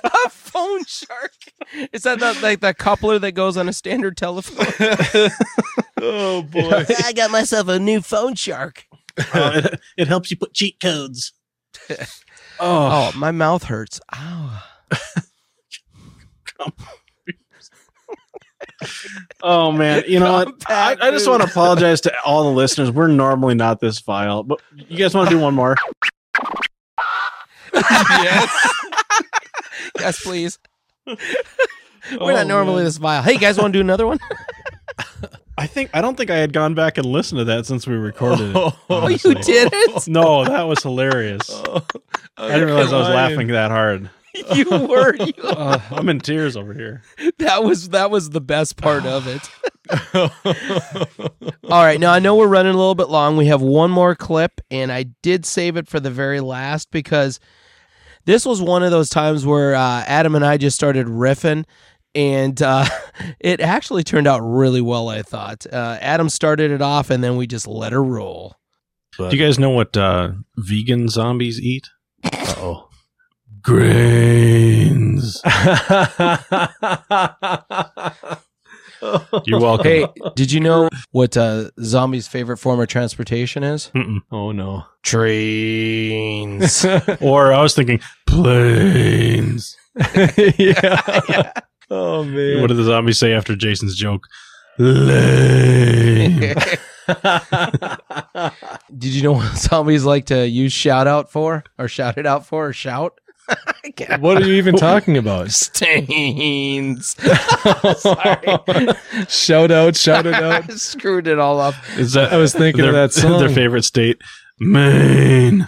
Is that the, like the coupler that goes on a standard telephone? Oh boy! I got myself a new phone shark. Uh, it, it helps you put cheat codes. Oh, my mouth hurts. Ow. Oh man, you know what? I, I just want to apologize to all the listeners. We're normally not this vile, but you guys want to do one more? Yes. Yes, please. We're Oh, not normally man. this vile. Hey, guys, want to do another one? I think I don't think I had gone back and listened to that since we recorded it. Oh, honestly. you didn't? No, that was hilarious. I didn't realize I was laughing that hard. You were. You Uh, I'm in tears over here. That was that was the best part of it. All right, now I know we're running a little bit long. We have one more clip, and I did save it for the very last because this was one of those times where uh, Adam and I just started riffing, and uh, it actually turned out really well, I thought. Uh, Adam started it off, and then we just let her roll. Do you guys know what uh, vegan zombies eat? Uh-oh. Grains. You're welcome. Hey, did you know what uh, zombies' favorite form of transportation is? Mm-mm. Oh no. Trains. Or I was thinking planes. Yeah. Yeah. Oh man. What did the zombies say after Jason's joke? Lame. Did you know what zombies like to use shout out for? Or shout it out for? Or shout? What are you even talking about? Stains. Sorry. Shout out, shout it out. I screwed it all up. Is that I was thinking their, of that song. Their favorite state? Maine.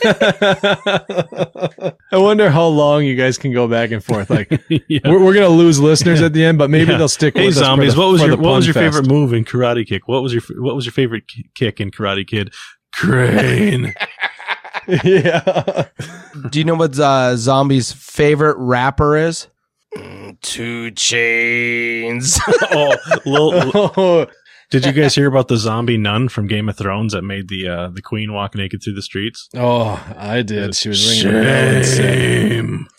I wonder how long you guys can go back and forth. Like Yeah. we're, we're gonna lose listeners at the end, but maybe Yeah. they'll stick Hey with us. zombies, for the, what was for your the what was pun your fest. favorite move in Karate Kick? What was your what was your favorite k- kick in Karate Kid? Crane. Yeah. Do you know what uh, zombies' favorite rapper is? Two Chains. Oh, little, Oh, did you guys hear about the zombie nun from Game of Thrones that made the uh, the queen walk naked through the streets? oh, I did. She was ringing the bell and said, Shame.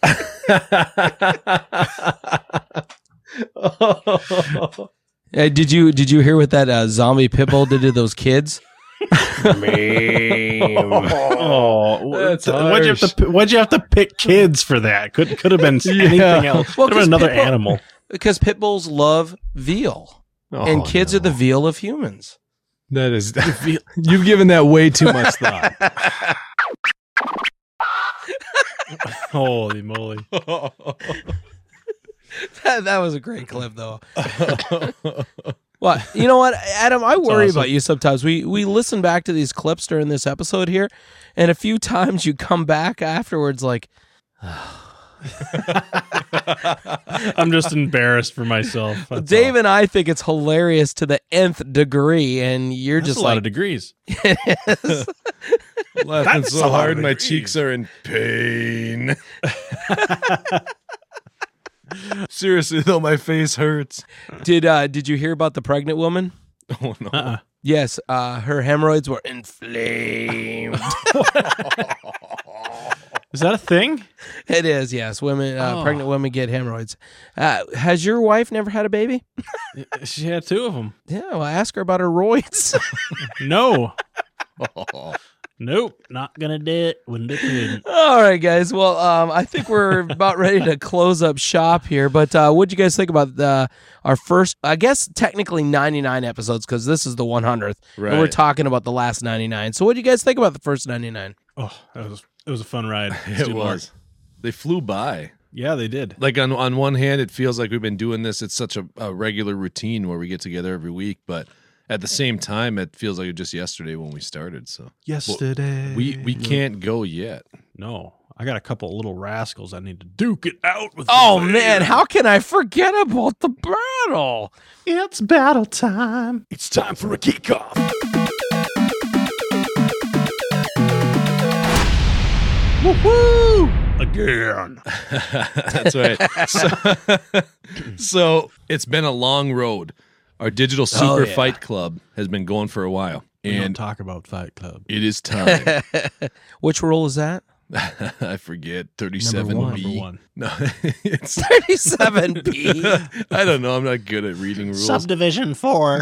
Uh, did you did you hear what that uh, zombie pitbull did to those kids? Oh, That's why'd you have harsh. to why'd you have to pick kids for that? Could could have been anything else. Well, Could have 'cause been another pitbull- animal. Because pitbulls love veal, Oh, and kids no. are the veal of humans. That is, you've given that way too much thought. Holy moly! that, that was a great clip, though. Well, you know what, Adam? I worry awesome. about you sometimes. We we listen back to these clips during this episode here, and a few times you come back afterwards like, I'm just embarrassed for myself. That's Dave all. and I think it's hilarious to the nth degree, and you're That's just a lot like, of degrees. it is. Laughing That's so a lot hard, of my degrees. cheeks are in pain. Seriously, though, my face hurts. Did uh did you hear about the pregnant woman? Oh no! Uh-uh. Yes, uh, her hemorrhoids were inflamed. Is that a thing? It is, yes. Women, uh, Oh. pregnant women get hemorrhoids. Uh, has your wife never had a baby? She had two of them. Yeah, well, ask her about her roids. No. Nope. Not gonna do it. Wouldn't it? Couldn't. All right, guys. Well, um, I think we're about ready to close up shop here. But uh, what do you guys think about the, our first, I guess, technically ninety-nine episodes, because this is the one hundredth. Right. And we're talking about the last ninety-nine. So what do you guys think about the first ninety-nine? Oh, that was it was a fun ride. Let's It do more. was. They flew by. Yeah, they did. Like on on one hand, it feels like we've been doing this. It's such a, a regular routine where we get together every week, but at the same time, it feels like it was just yesterday when we started. So Yesterday. we we can't go yet. No. I got a couple of little rascals I need to duke it out with. Oh, the man. bear. How can I forget about the battle? It's battle time. It's time for a kick off. Woo-hoo! Again. That's right. So, so it's been a long road. Our digital super Oh, yeah. fight club has been going for a while, We don't and talk about Fight Club. it is time. Which role is that? I forget. thirty-seven one. B. Number one. No, it's thirty-seven B. I don't know. I'm not good at reading rules. Subdivision four.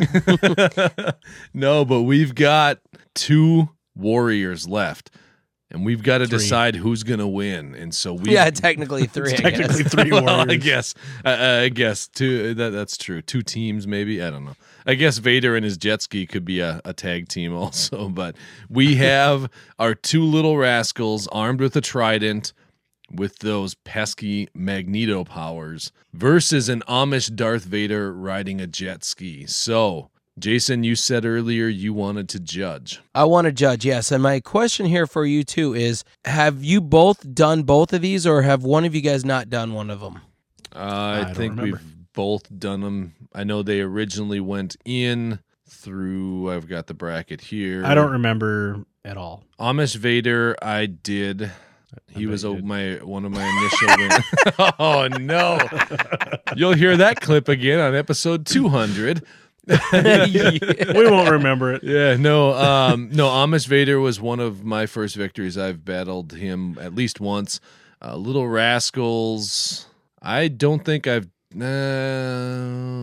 No, but we've got two warriors left. And we've got to Three. decide who's going to win. And so we Yeah, technically three. I Technically guess. three Well, warriors. I guess. Uh, I guess two. That, that's true. Two teams, maybe. I don't know. I guess Vader and his jet ski could be a, a tag team also. But we have our two little rascals armed with a trident with those pesky magneto powers versus an Amish Darth Vader riding a jet ski. So, Jason, you said earlier you wanted to judge. I want to judge, yes. And my question here for you two is: have you both done both of these, or have one of you guys not done one of them? Uh, I, I don't think remember. we've both done them. I know they originally went in through. I've got the bracket here. I don't remember at all. Amish Vader. I did. He bet was you a, did. my one of my initial wins. Oh no! You'll hear that clip again on episode two hundred. We won't remember it. Yeah, no, um, no. Amish Vader was one of my first victories. I've battled him at least once. Uh, Little Rascals. I don't think I've. Uh,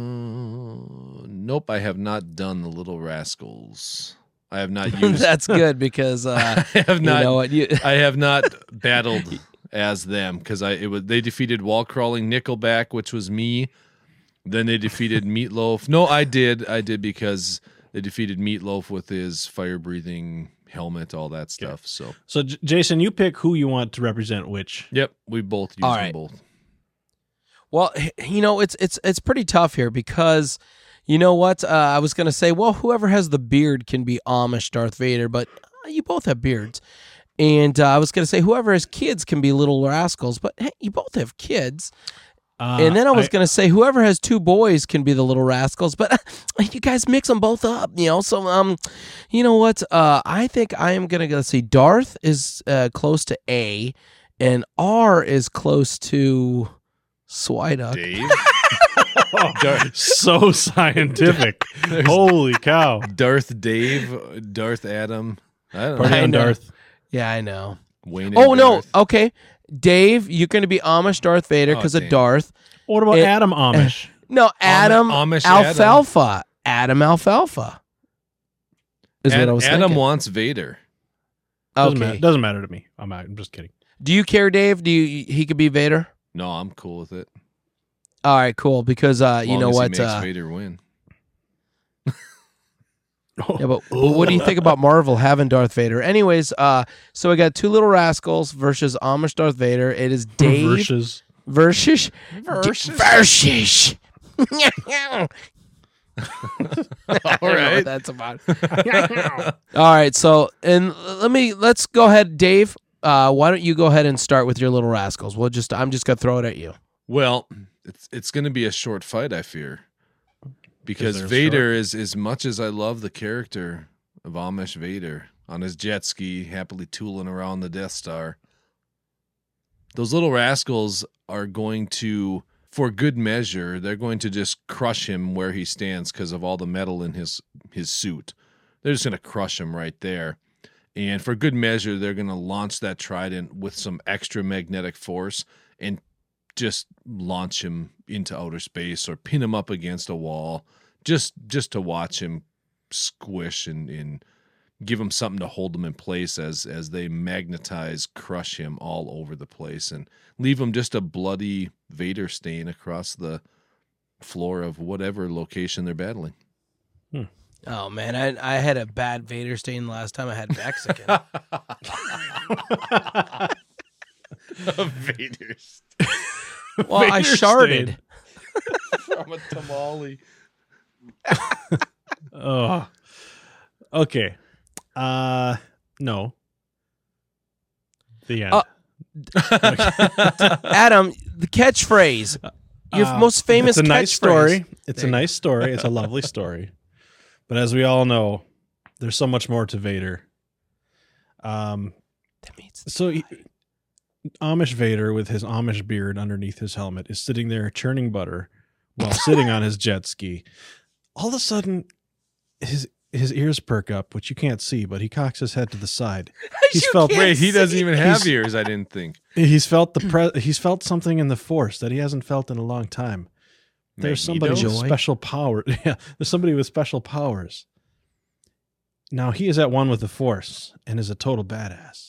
nope, I have not done the Little Rascals. I have not used. That's good because uh, I have not. You know what? You, I have not battled as them because I it was they defeated wall crawling Nickelback, which was me. Then they defeated Meatloaf. No, I did. I did because they defeated Meatloaf with his fire breathing helmet, all that stuff. So, So, J- Jason, you pick who you want to represent which. yep, we both used All them right. both. well, h- you know, it's it's it's pretty tough here because you know what? Uh, I was gonna say, well, whoever has the beard can be Amish Darth Vader, but uh, you both have beards. And uh, I was gonna say, whoever has kids can be Little Rascals, but hey, you both have kids. Uh, And then I was going to say, whoever has two boys can be the Little Rascals, but you guys mix them both up, you know? So, um, you know what? Uh, I think I am going to go see Darth is uh, close to A, and R is close to Swiduck. Dave, Dar- so scientific. Holy cow. Darth Dave, Darth Adam. I don't Party know. I on know. Darth. Yeah, I know. Wayne and Oh, no. Darth. Okay. Dave, you're going to be Amish Darth Vader Oh, because of damn. Darth. What about It- Adam Amish? No, Adam Amish Adam. Alfalfa. Adam Alfalfa. Is Ad- what I was Adam thinking. wants Vader. Doesn't, Okay. matter, doesn't matter to me. I'm, I'm just kidding. Do you care, Dave? Do you he could be Vader? No, I'm cool with it. All right, cool. Because uh, As you long know as what? He makes Uh, Vader win. yeah, but, but what do you think about Marvel having Darth Vader? Anyways, uh, so we got two Little Rascals versus Amish Darth Vader. It is Dave Versus. versus Versus. versus. All right. That's about. All right, so and let me let's go ahead, Dave. Uh, why don't you go ahead and start with your Little Rascals? We'll just I'm just gonna throw it at you. Well, it's it's going to be a short fight, I fear, because they're Vader is as much as I love the character of Amish Vader on his jet ski, happily tooling around the Death Star. Those Little Rascals are going to, for good measure, they're going to just crush him where he stands because of all the metal in his his suit. They're just going to crush him right there. And for good measure, they're going to launch that trident with some extra magnetic force and just launch him into outer space or pin him up against a wall just just to watch him squish and, and give him something to hold him in place as as they magnetize, crush him all over the place and leave him just a bloody Vader stain across the floor of whatever location they're battling. Oh man, I I had a bad Vader stain last time I had Mexican. A Vader Well, I Vader sharded. from a tamale. Oh. Okay. Uh, no. The end. Uh, Adam, the catchphrase. Your Uh, most famous It's a nice catchphrase. story. It's There a you nice story. It's a lovely story. But as we all know, there's so much more to Vader. Um, That means so he, Amish Vader, with his Amish beard underneath his helmet, is sitting there churning butter while sitting on his jet ski. All of a sudden, his his ears perk up, which you can't see, but he cocks his head to the side. He's You felt can't Wait, he doesn't see. even have He's- ears, I didn't think. He's felt the pre- he's felt something in the Force that he hasn't felt in a long time. There's somebody Magneto? with Joy? special power. Yeah, there's somebody with special powers. Now he is at one with the Force and is a total badass.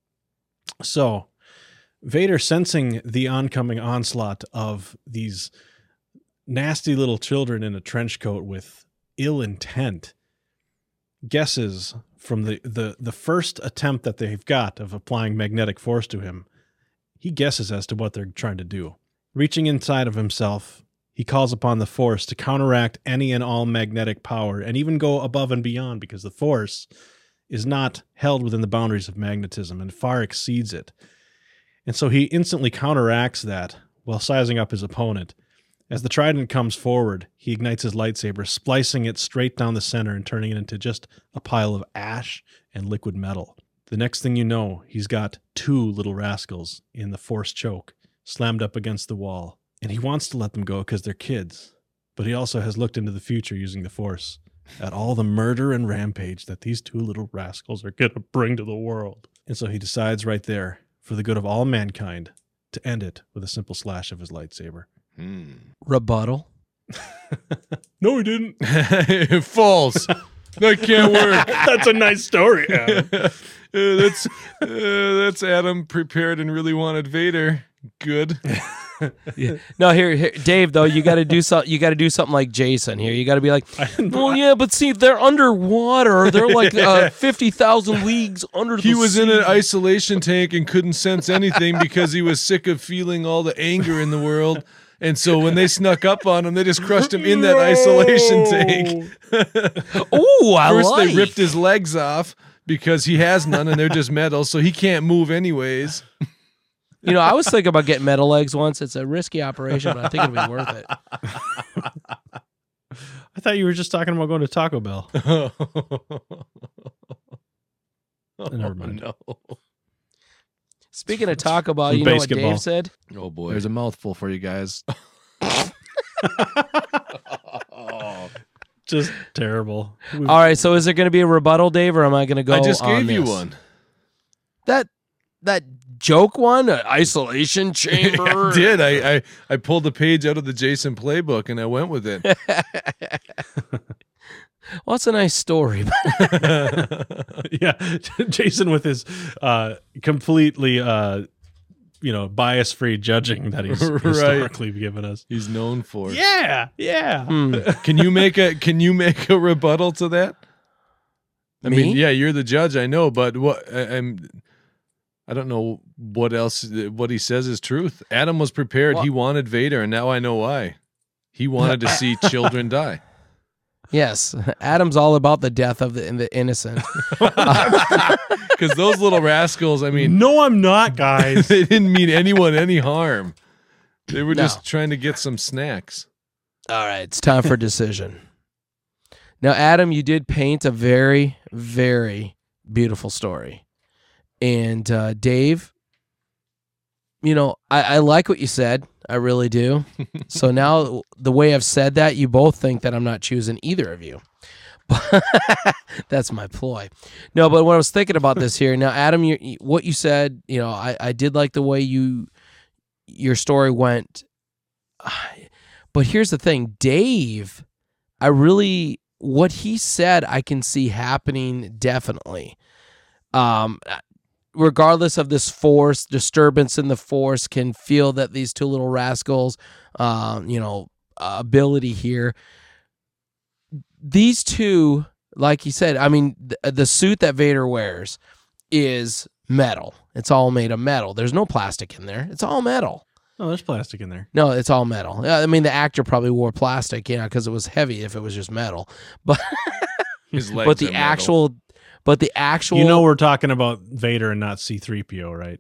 So, Vader, sensing the oncoming onslaught of these nasty little children in a trench coat with ill intent, guesses from the, the, the first attempt that they've got of applying magnetic force to him, he guesses as to what they're trying to do. Reaching inside of himself, he calls upon the Force to counteract any and all magnetic power and even go above and beyond, because the Force is not held within the boundaries of magnetism and far exceeds it. And so he instantly counteracts that while sizing up his opponent. As the trident comes forward, he ignites his lightsaber, splicing it straight down the center and turning it into just a pile of ash and liquid metal. The next thing you know, he's got two little rascals in the Force choke, slammed up against the wall. And he wants to let them go because they're kids. But he also has looked into the future using the Force at all the murder and rampage that these two little rascals are going to bring to the world. And so he decides right there, for the good of all mankind, to end it with a simple slash of his lightsaber. Hmm. Rebuttal. No, he didn't. False. That can't work. That's a nice story, Adam. uh, that's uh, that's Adam prepared and really wanted Vader. Good. Yeah. No, here, here, Dave. Though you got to do something. You got to do something like Jason. Here, you got to be like, well, yeah, but see, they're underwater. They're like uh, fifty thousand leagues under. He the was sea. in an isolation tank and couldn't sense anything because he was sick of feeling all the anger in the world. And so when they snuck up on him, they just crushed him in that No. isolation tank. Ooh, I First like. they ripped his legs off because he has none and they're just metal, so he can't move anyways. You know, I was thinking about getting metal legs once. It's a risky operation, but I think it'll be worth it. I thought you were just talking about going to Taco Bell. Never mind. No. Speaking of Taco Bell, you know what Basketball. Dave said? Oh boy. There's a mouthful for you guys. Just terrible. We've- All right, so is there going to be a rebuttal, Dave, or am I going to go? I just on gave you this? one. That that joke one, uh, isolation chamber. I did. I, I I pulled the page out of the Jason playbook and I went with it. Well, it's a nice story. Yeah, Jason with his uh, completely, uh, you know, bias-free judging that he's Right. historically given us. He's known for. Yeah, yeah. Hmm. Can you make a Can you make a rebuttal to that? I Me? mean, yeah, you're the judge. I know, but what I, I'm. I don't know what else. What he says is truth. Adam was prepared. Well- he wanted Vader, and now I know why. He wanted to see children die. Yes, Adam's all about the death of the, the innocent. Because those little rascals, I mean, No, I'm not, guys. they didn't mean anyone any harm. They were No. just trying to get some snacks. All right, it's time for decision. Now, Adam, you did paint a very, very beautiful story. And uh, Dave, you know, I, I like what you said. I really do. So now the way I've said that, you both think that I'm not choosing either of you. That's my ploy. No, but when I was thinking about this here, now, Adam, you, what you said, you know, I, I did like the way you your story went. But here's the thing, Dave, I really, what he said, I can see happening definitely. Um, regardless of this force, disturbance in the force, can feel that these two little rascals, um, you know, uh, ability here. These two, like he said, I mean, th- the suit that Vader wears is metal. It's all made of metal. There's no plastic in there. It's all metal. Oh, there's plastic in there. No, it's all metal. Yeah, I mean, the actor probably wore plastic, you know, because it was heavy if it was just metal. But His legs but the are metal. actual, but the actual, You know we're talking about Vader and not C three P O, right?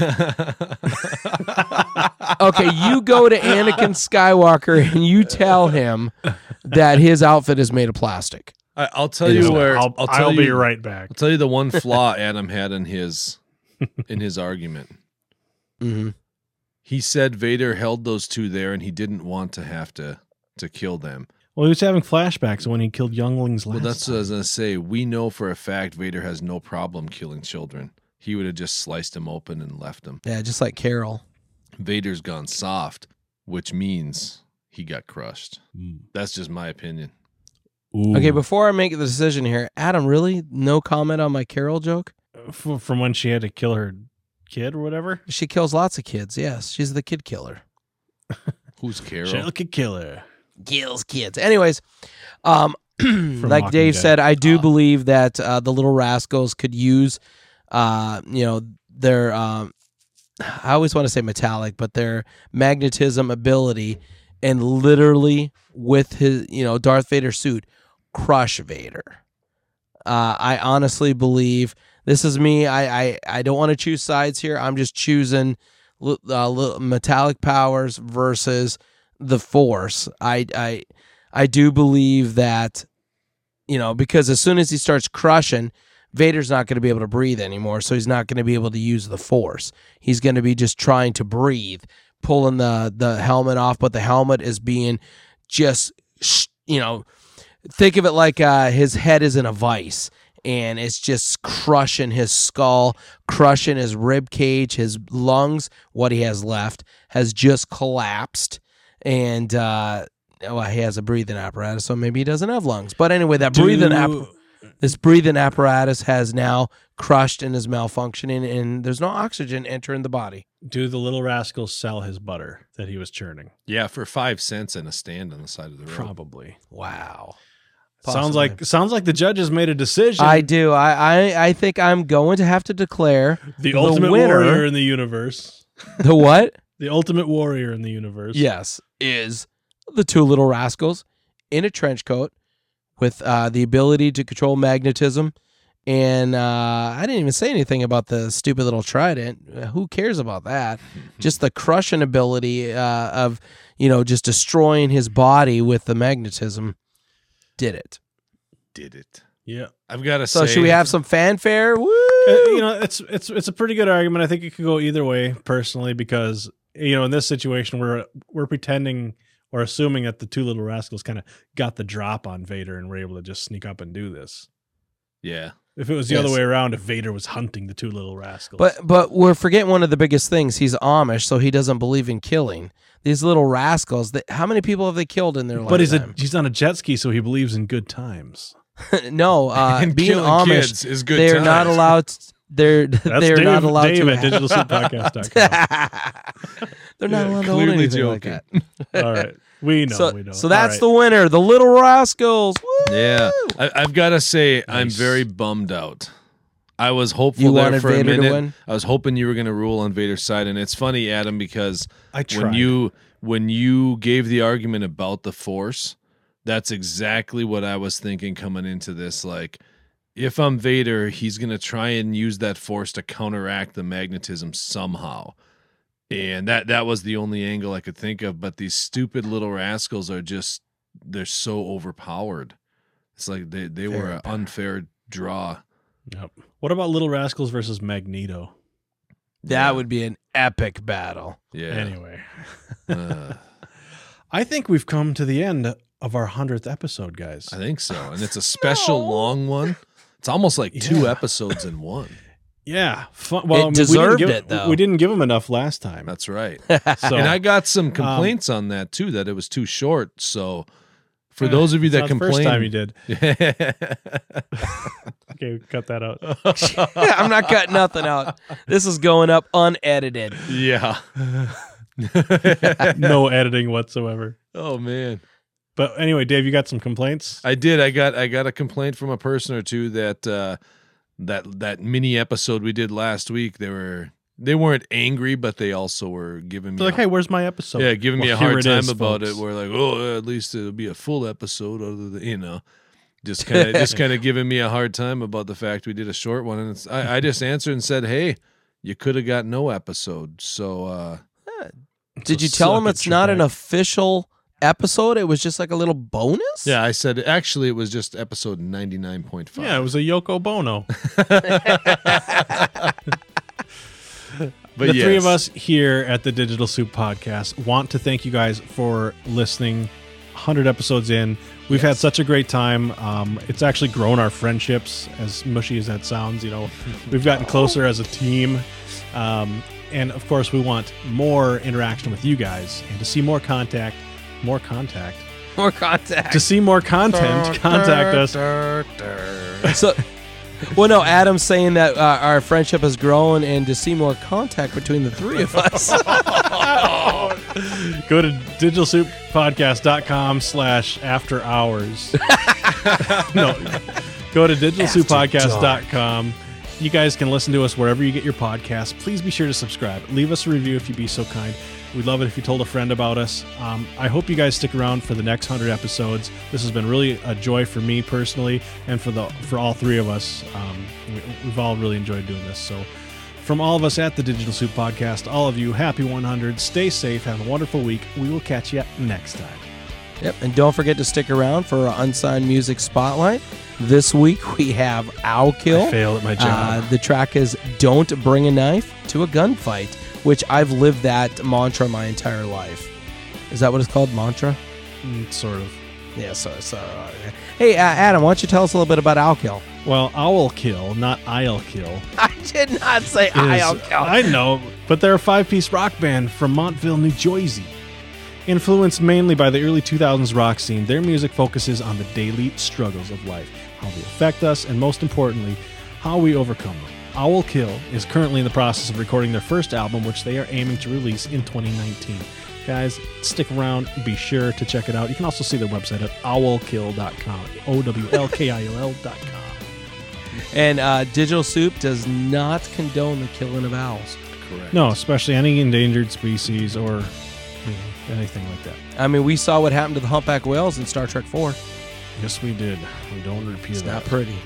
okay, you go to Anakin Skywalker and you tell him that his outfit is made of plastic. I, I'll tell It you is where. I'll, I'll, I'll tell be you, right back. I'll tell you the one flaw Adam had in his in his argument. Mm-hmm. He said Vader held those two there, and he didn't want to have to to kill them. Well, he was having flashbacks when he killed younglings last Well, that's time. what I was going to say. We know for a fact Vader has no problem killing children. He would have just sliced him open and left him. Yeah, just like Carol. Vader's gone soft, which means he got crushed. Mm. That's just my opinion. Ooh. Okay, before I make the decision here, Adam, really no comment on my Carol joke? F- From when she had to kill her kid or whatever? She kills lots of kids. Yes, she's the kid killer. Who's Carol? Cheryl could kill her. Kills kids. Anyways, um, like Walking Dave Dead. said, I do believe that uh, the Little Rascals could use, uh, you know, their. Um, I always want to say metallic, but their magnetism ability, and literally with his, you know, Darth Vader suit, crush Vader. Uh, I honestly believe this is me. I I, I don't want to choose sides here. I'm just choosing uh, metallic powers versus the Force. I I I do believe that, you know, because as soon as he starts crushing, Vader's not going to be able to breathe anymore, so he's not going to be able to use the Force. He's going to be just trying to breathe, pulling the the helmet off, but the helmet is being just, you know, think of it like uh, his head is in a vice, and it's just crushing his skull, crushing his rib cage, his lungs. What he has left has just collapsed. And uh, well, he has a breathing apparatus, so maybe he doesn't have lungs. But anyway, that Do- breathing app, this breathing apparatus has now crushed and is malfunctioning, and there's no oxygen entering the body. Do the Little Rascals sell his butter that he was churning? Yeah, for five cents and a stand on the side of the road. Probably. Wow. Sounds Possibly. like sounds like the judges made a decision. I do. I, I I think I'm going to have to declare the ultimate winner. warrior in the universe. The what? The ultimate warrior in the universe. Yes, is the two Little Rascals in a trench coat with uh, the ability to control magnetism. And uh, I didn't even say anything about the stupid little trident. Uh, Who cares about that? Just the crushing ability uh, of, you know, just destroying his body with the magnetism. Did it. Did it. Yeah. I've got to So say. should we have some fanfare? Woo! Uh, you know, it's it's it's a pretty good argument. I think it could go either way, personally, because you know, in this situation, we're we're pretending or assuming that the two Little Rascals kind of got the drop on Vader and were able to just sneak up and do this. Yeah. If it was the Yes. other way around, if Vader was hunting the two Little Rascals, But but we're forgetting one of the biggest things. He's Amish, so he doesn't believe in killing. These little rascals. That, how many people have they killed in their life? but he's a he's on a jet ski, so he believes in good times. no, uh, And being killing Amish kids is good they're not times. allowed. To, they're That's they're Dave, not allowed Dave to. at digital soup podcast dot com. They're not Yeah, allowed to own clearly anything like joking. that. All right, we know. so we know. so that's All the winner, the Little Rascals. Woo! Yeah. I, I've got to say, I'm Nice. very bummed out. I was hopeful You there wanted for a Vader to minute. win? I was hoping you were going to rule on Vader's side, and it's funny, Adam, because I when tried. you when you gave the argument about the Force, that's exactly what I was thinking coming into this. Like, if I'm Vader, he's going to try and use that Force to counteract the magnetism somehow. And that that was the only angle I could think of. But these stupid little rascals are just, they're so overpowered. It's like they, they were an unfair draw. Yep. What about Little Rascals versus Magneto? That would be an epic battle. Yeah. Anyway, Uh, I think we've come to the end of our hundredth episode, guys. I think so. And it's a special long one. It's almost like two Yeah. episodes in one. Yeah, fun. Well, It I mean, we didn't deserved give- it, though. We didn't give them enough last time. That's right. So, And I got some complaints on that too, that it was too short. So for Eh, those of you it's that not the complain, first time you did. Okay, cut that out. I'm not cutting nothing out. This is going up unedited. yeah. No editing whatsoever. Oh man. But anyway, Dave, you got some complaints? I did. I got I got a complaint from a person or two that uh, that that mini episode we did last week. They were they weren't angry, but they also were giving me They're like, a- hey, where's my episode? yeah, giving me Well, a here hard it time is, about folks. it. We're like, oh, at least it'll be a full episode, other than you know, just kind of just kind of giving me a hard time about the fact we did a short one. And it's, I, I just answered and said, hey, you could have got no episode. So uh, Did so you tell suck him it, it's not an Trebek. official episode? It was just like a little bonus? Yeah, I said actually it was just episode ninety-nine point five. Yeah, it was a Yoko Bono. But the three yes. of us here at the Digital Soup Podcast want to thank you guys for listening hundred episodes in. We've yes. had such a great time. Um, it's actually grown our friendships, as mushy as that sounds. You know, we've gotten closer as a team. Um, and of course, we want more interaction with you guys, and to see more contact, more contact, more contact. To see more content, contact us. So, well, no, Adam's saying that uh, our friendship has grown, and to see more contact between the three of us. Go to digital soup podcast dot com slash after hours. No, go to digital soup podcast dot com. You guys can listen to us wherever you get your podcasts. Please be sure to subscribe. Leave us a review if you'd be so kind. We'd love it if you told a friend about us. Um, I hope you guys stick around for the next hundred episodes. This has been really a joy for me personally, and for the for all three of us. Um, we, we've all really enjoyed doing this. So, from all of us at the Digital Soup Podcast, all of you, happy one hundred. Stay safe. Have a wonderful week. We will catch you next time. Yep, and don't forget to stick around for our Unsigned Music Spotlight. This week we have Owl Kill. I failed at my job. Uh, the track is Don't Bring a Knife to a Gunfight, which I've lived that mantra my entire life. Is that what it's called, mantra? Mm, sort of. Yeah, so, so uh, hey, uh, Adam, why don't you tell us a little bit about Owl Kill? Well, Owl Kill, not I'll Kill. I did not say I'll Kill. I know, but they're a five-piece rock band from Montville, New Jersey. Influenced mainly by the early two thousands rock scene, their music focuses on the daily struggles of life, how they affect us, and most importantly, how we overcome them. Owl Kill is currently in the process of recording their first album, which they are aiming to release in twenty nineteen. Guys, stick around. Be sure to check it out. You can also see their website at owl kill dot com, O W L K I O L dot com. And uh, Digital Soup does not condone the killing of owls. Correct. No, especially any endangered species or anything like that. I mean, we saw what happened to the humpback whales in Star Trek four. Yes, we did. We don't repeat it's that. Not pretty.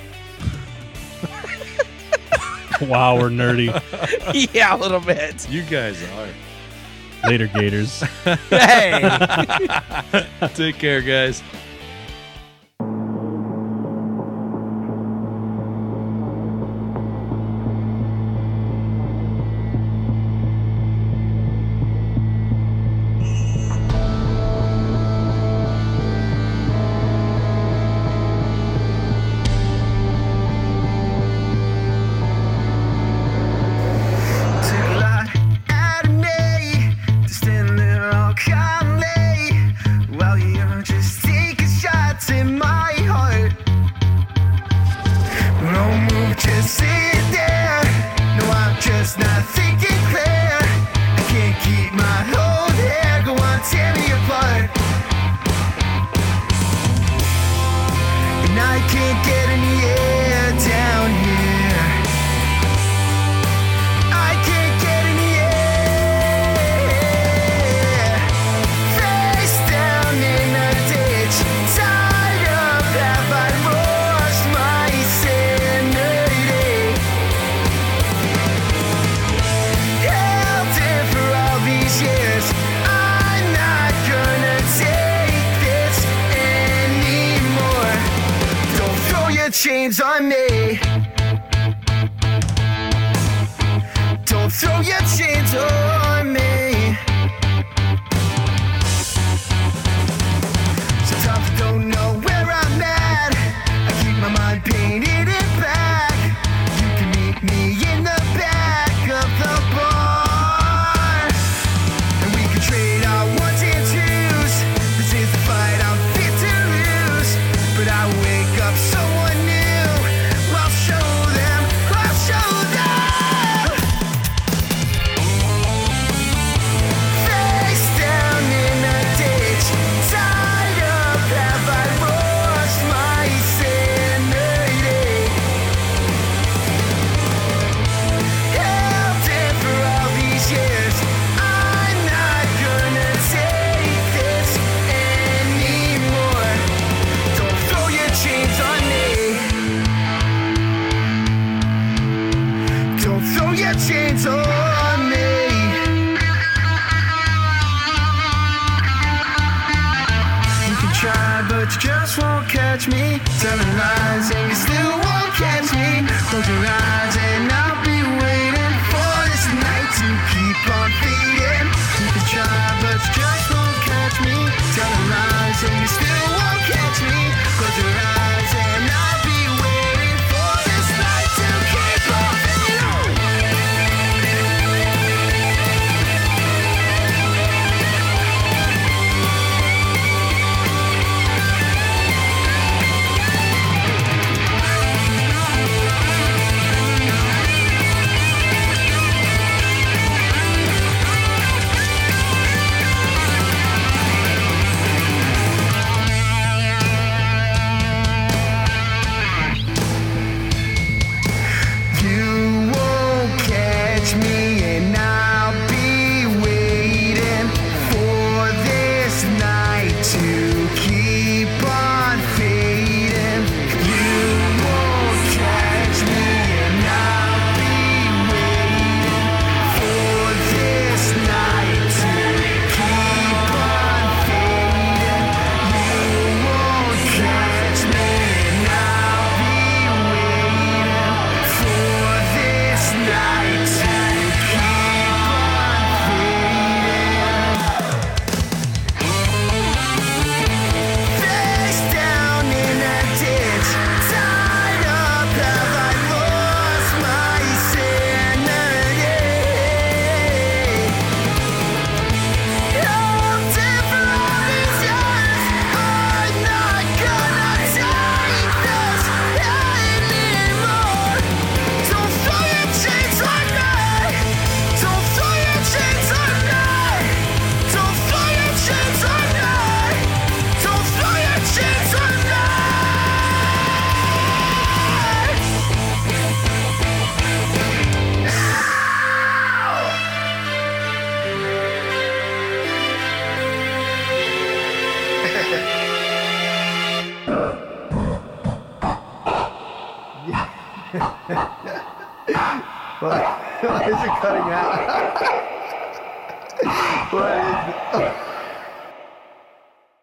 Wow, we're nerdy. Yeah, a little bit. You guys are. Later, Gators. Hey. Take care, guys. Chains on me. Don't throw your chains on me. Sometimes I don't know where I'm at. I keep my mind painted in black. You can meet me in the back of the bar, and we can trade our ones and twos. This is the fight I'm fit to lose, but I wake up someone. Chains on me. You can try, but you just won't catch me. Telling lies and you still won't catch me. Close your eyes and I'll be waiting for this night to keep on fading. You can try, but you just won't catch me. Telling lies. Why, why is it cutting out? What is it?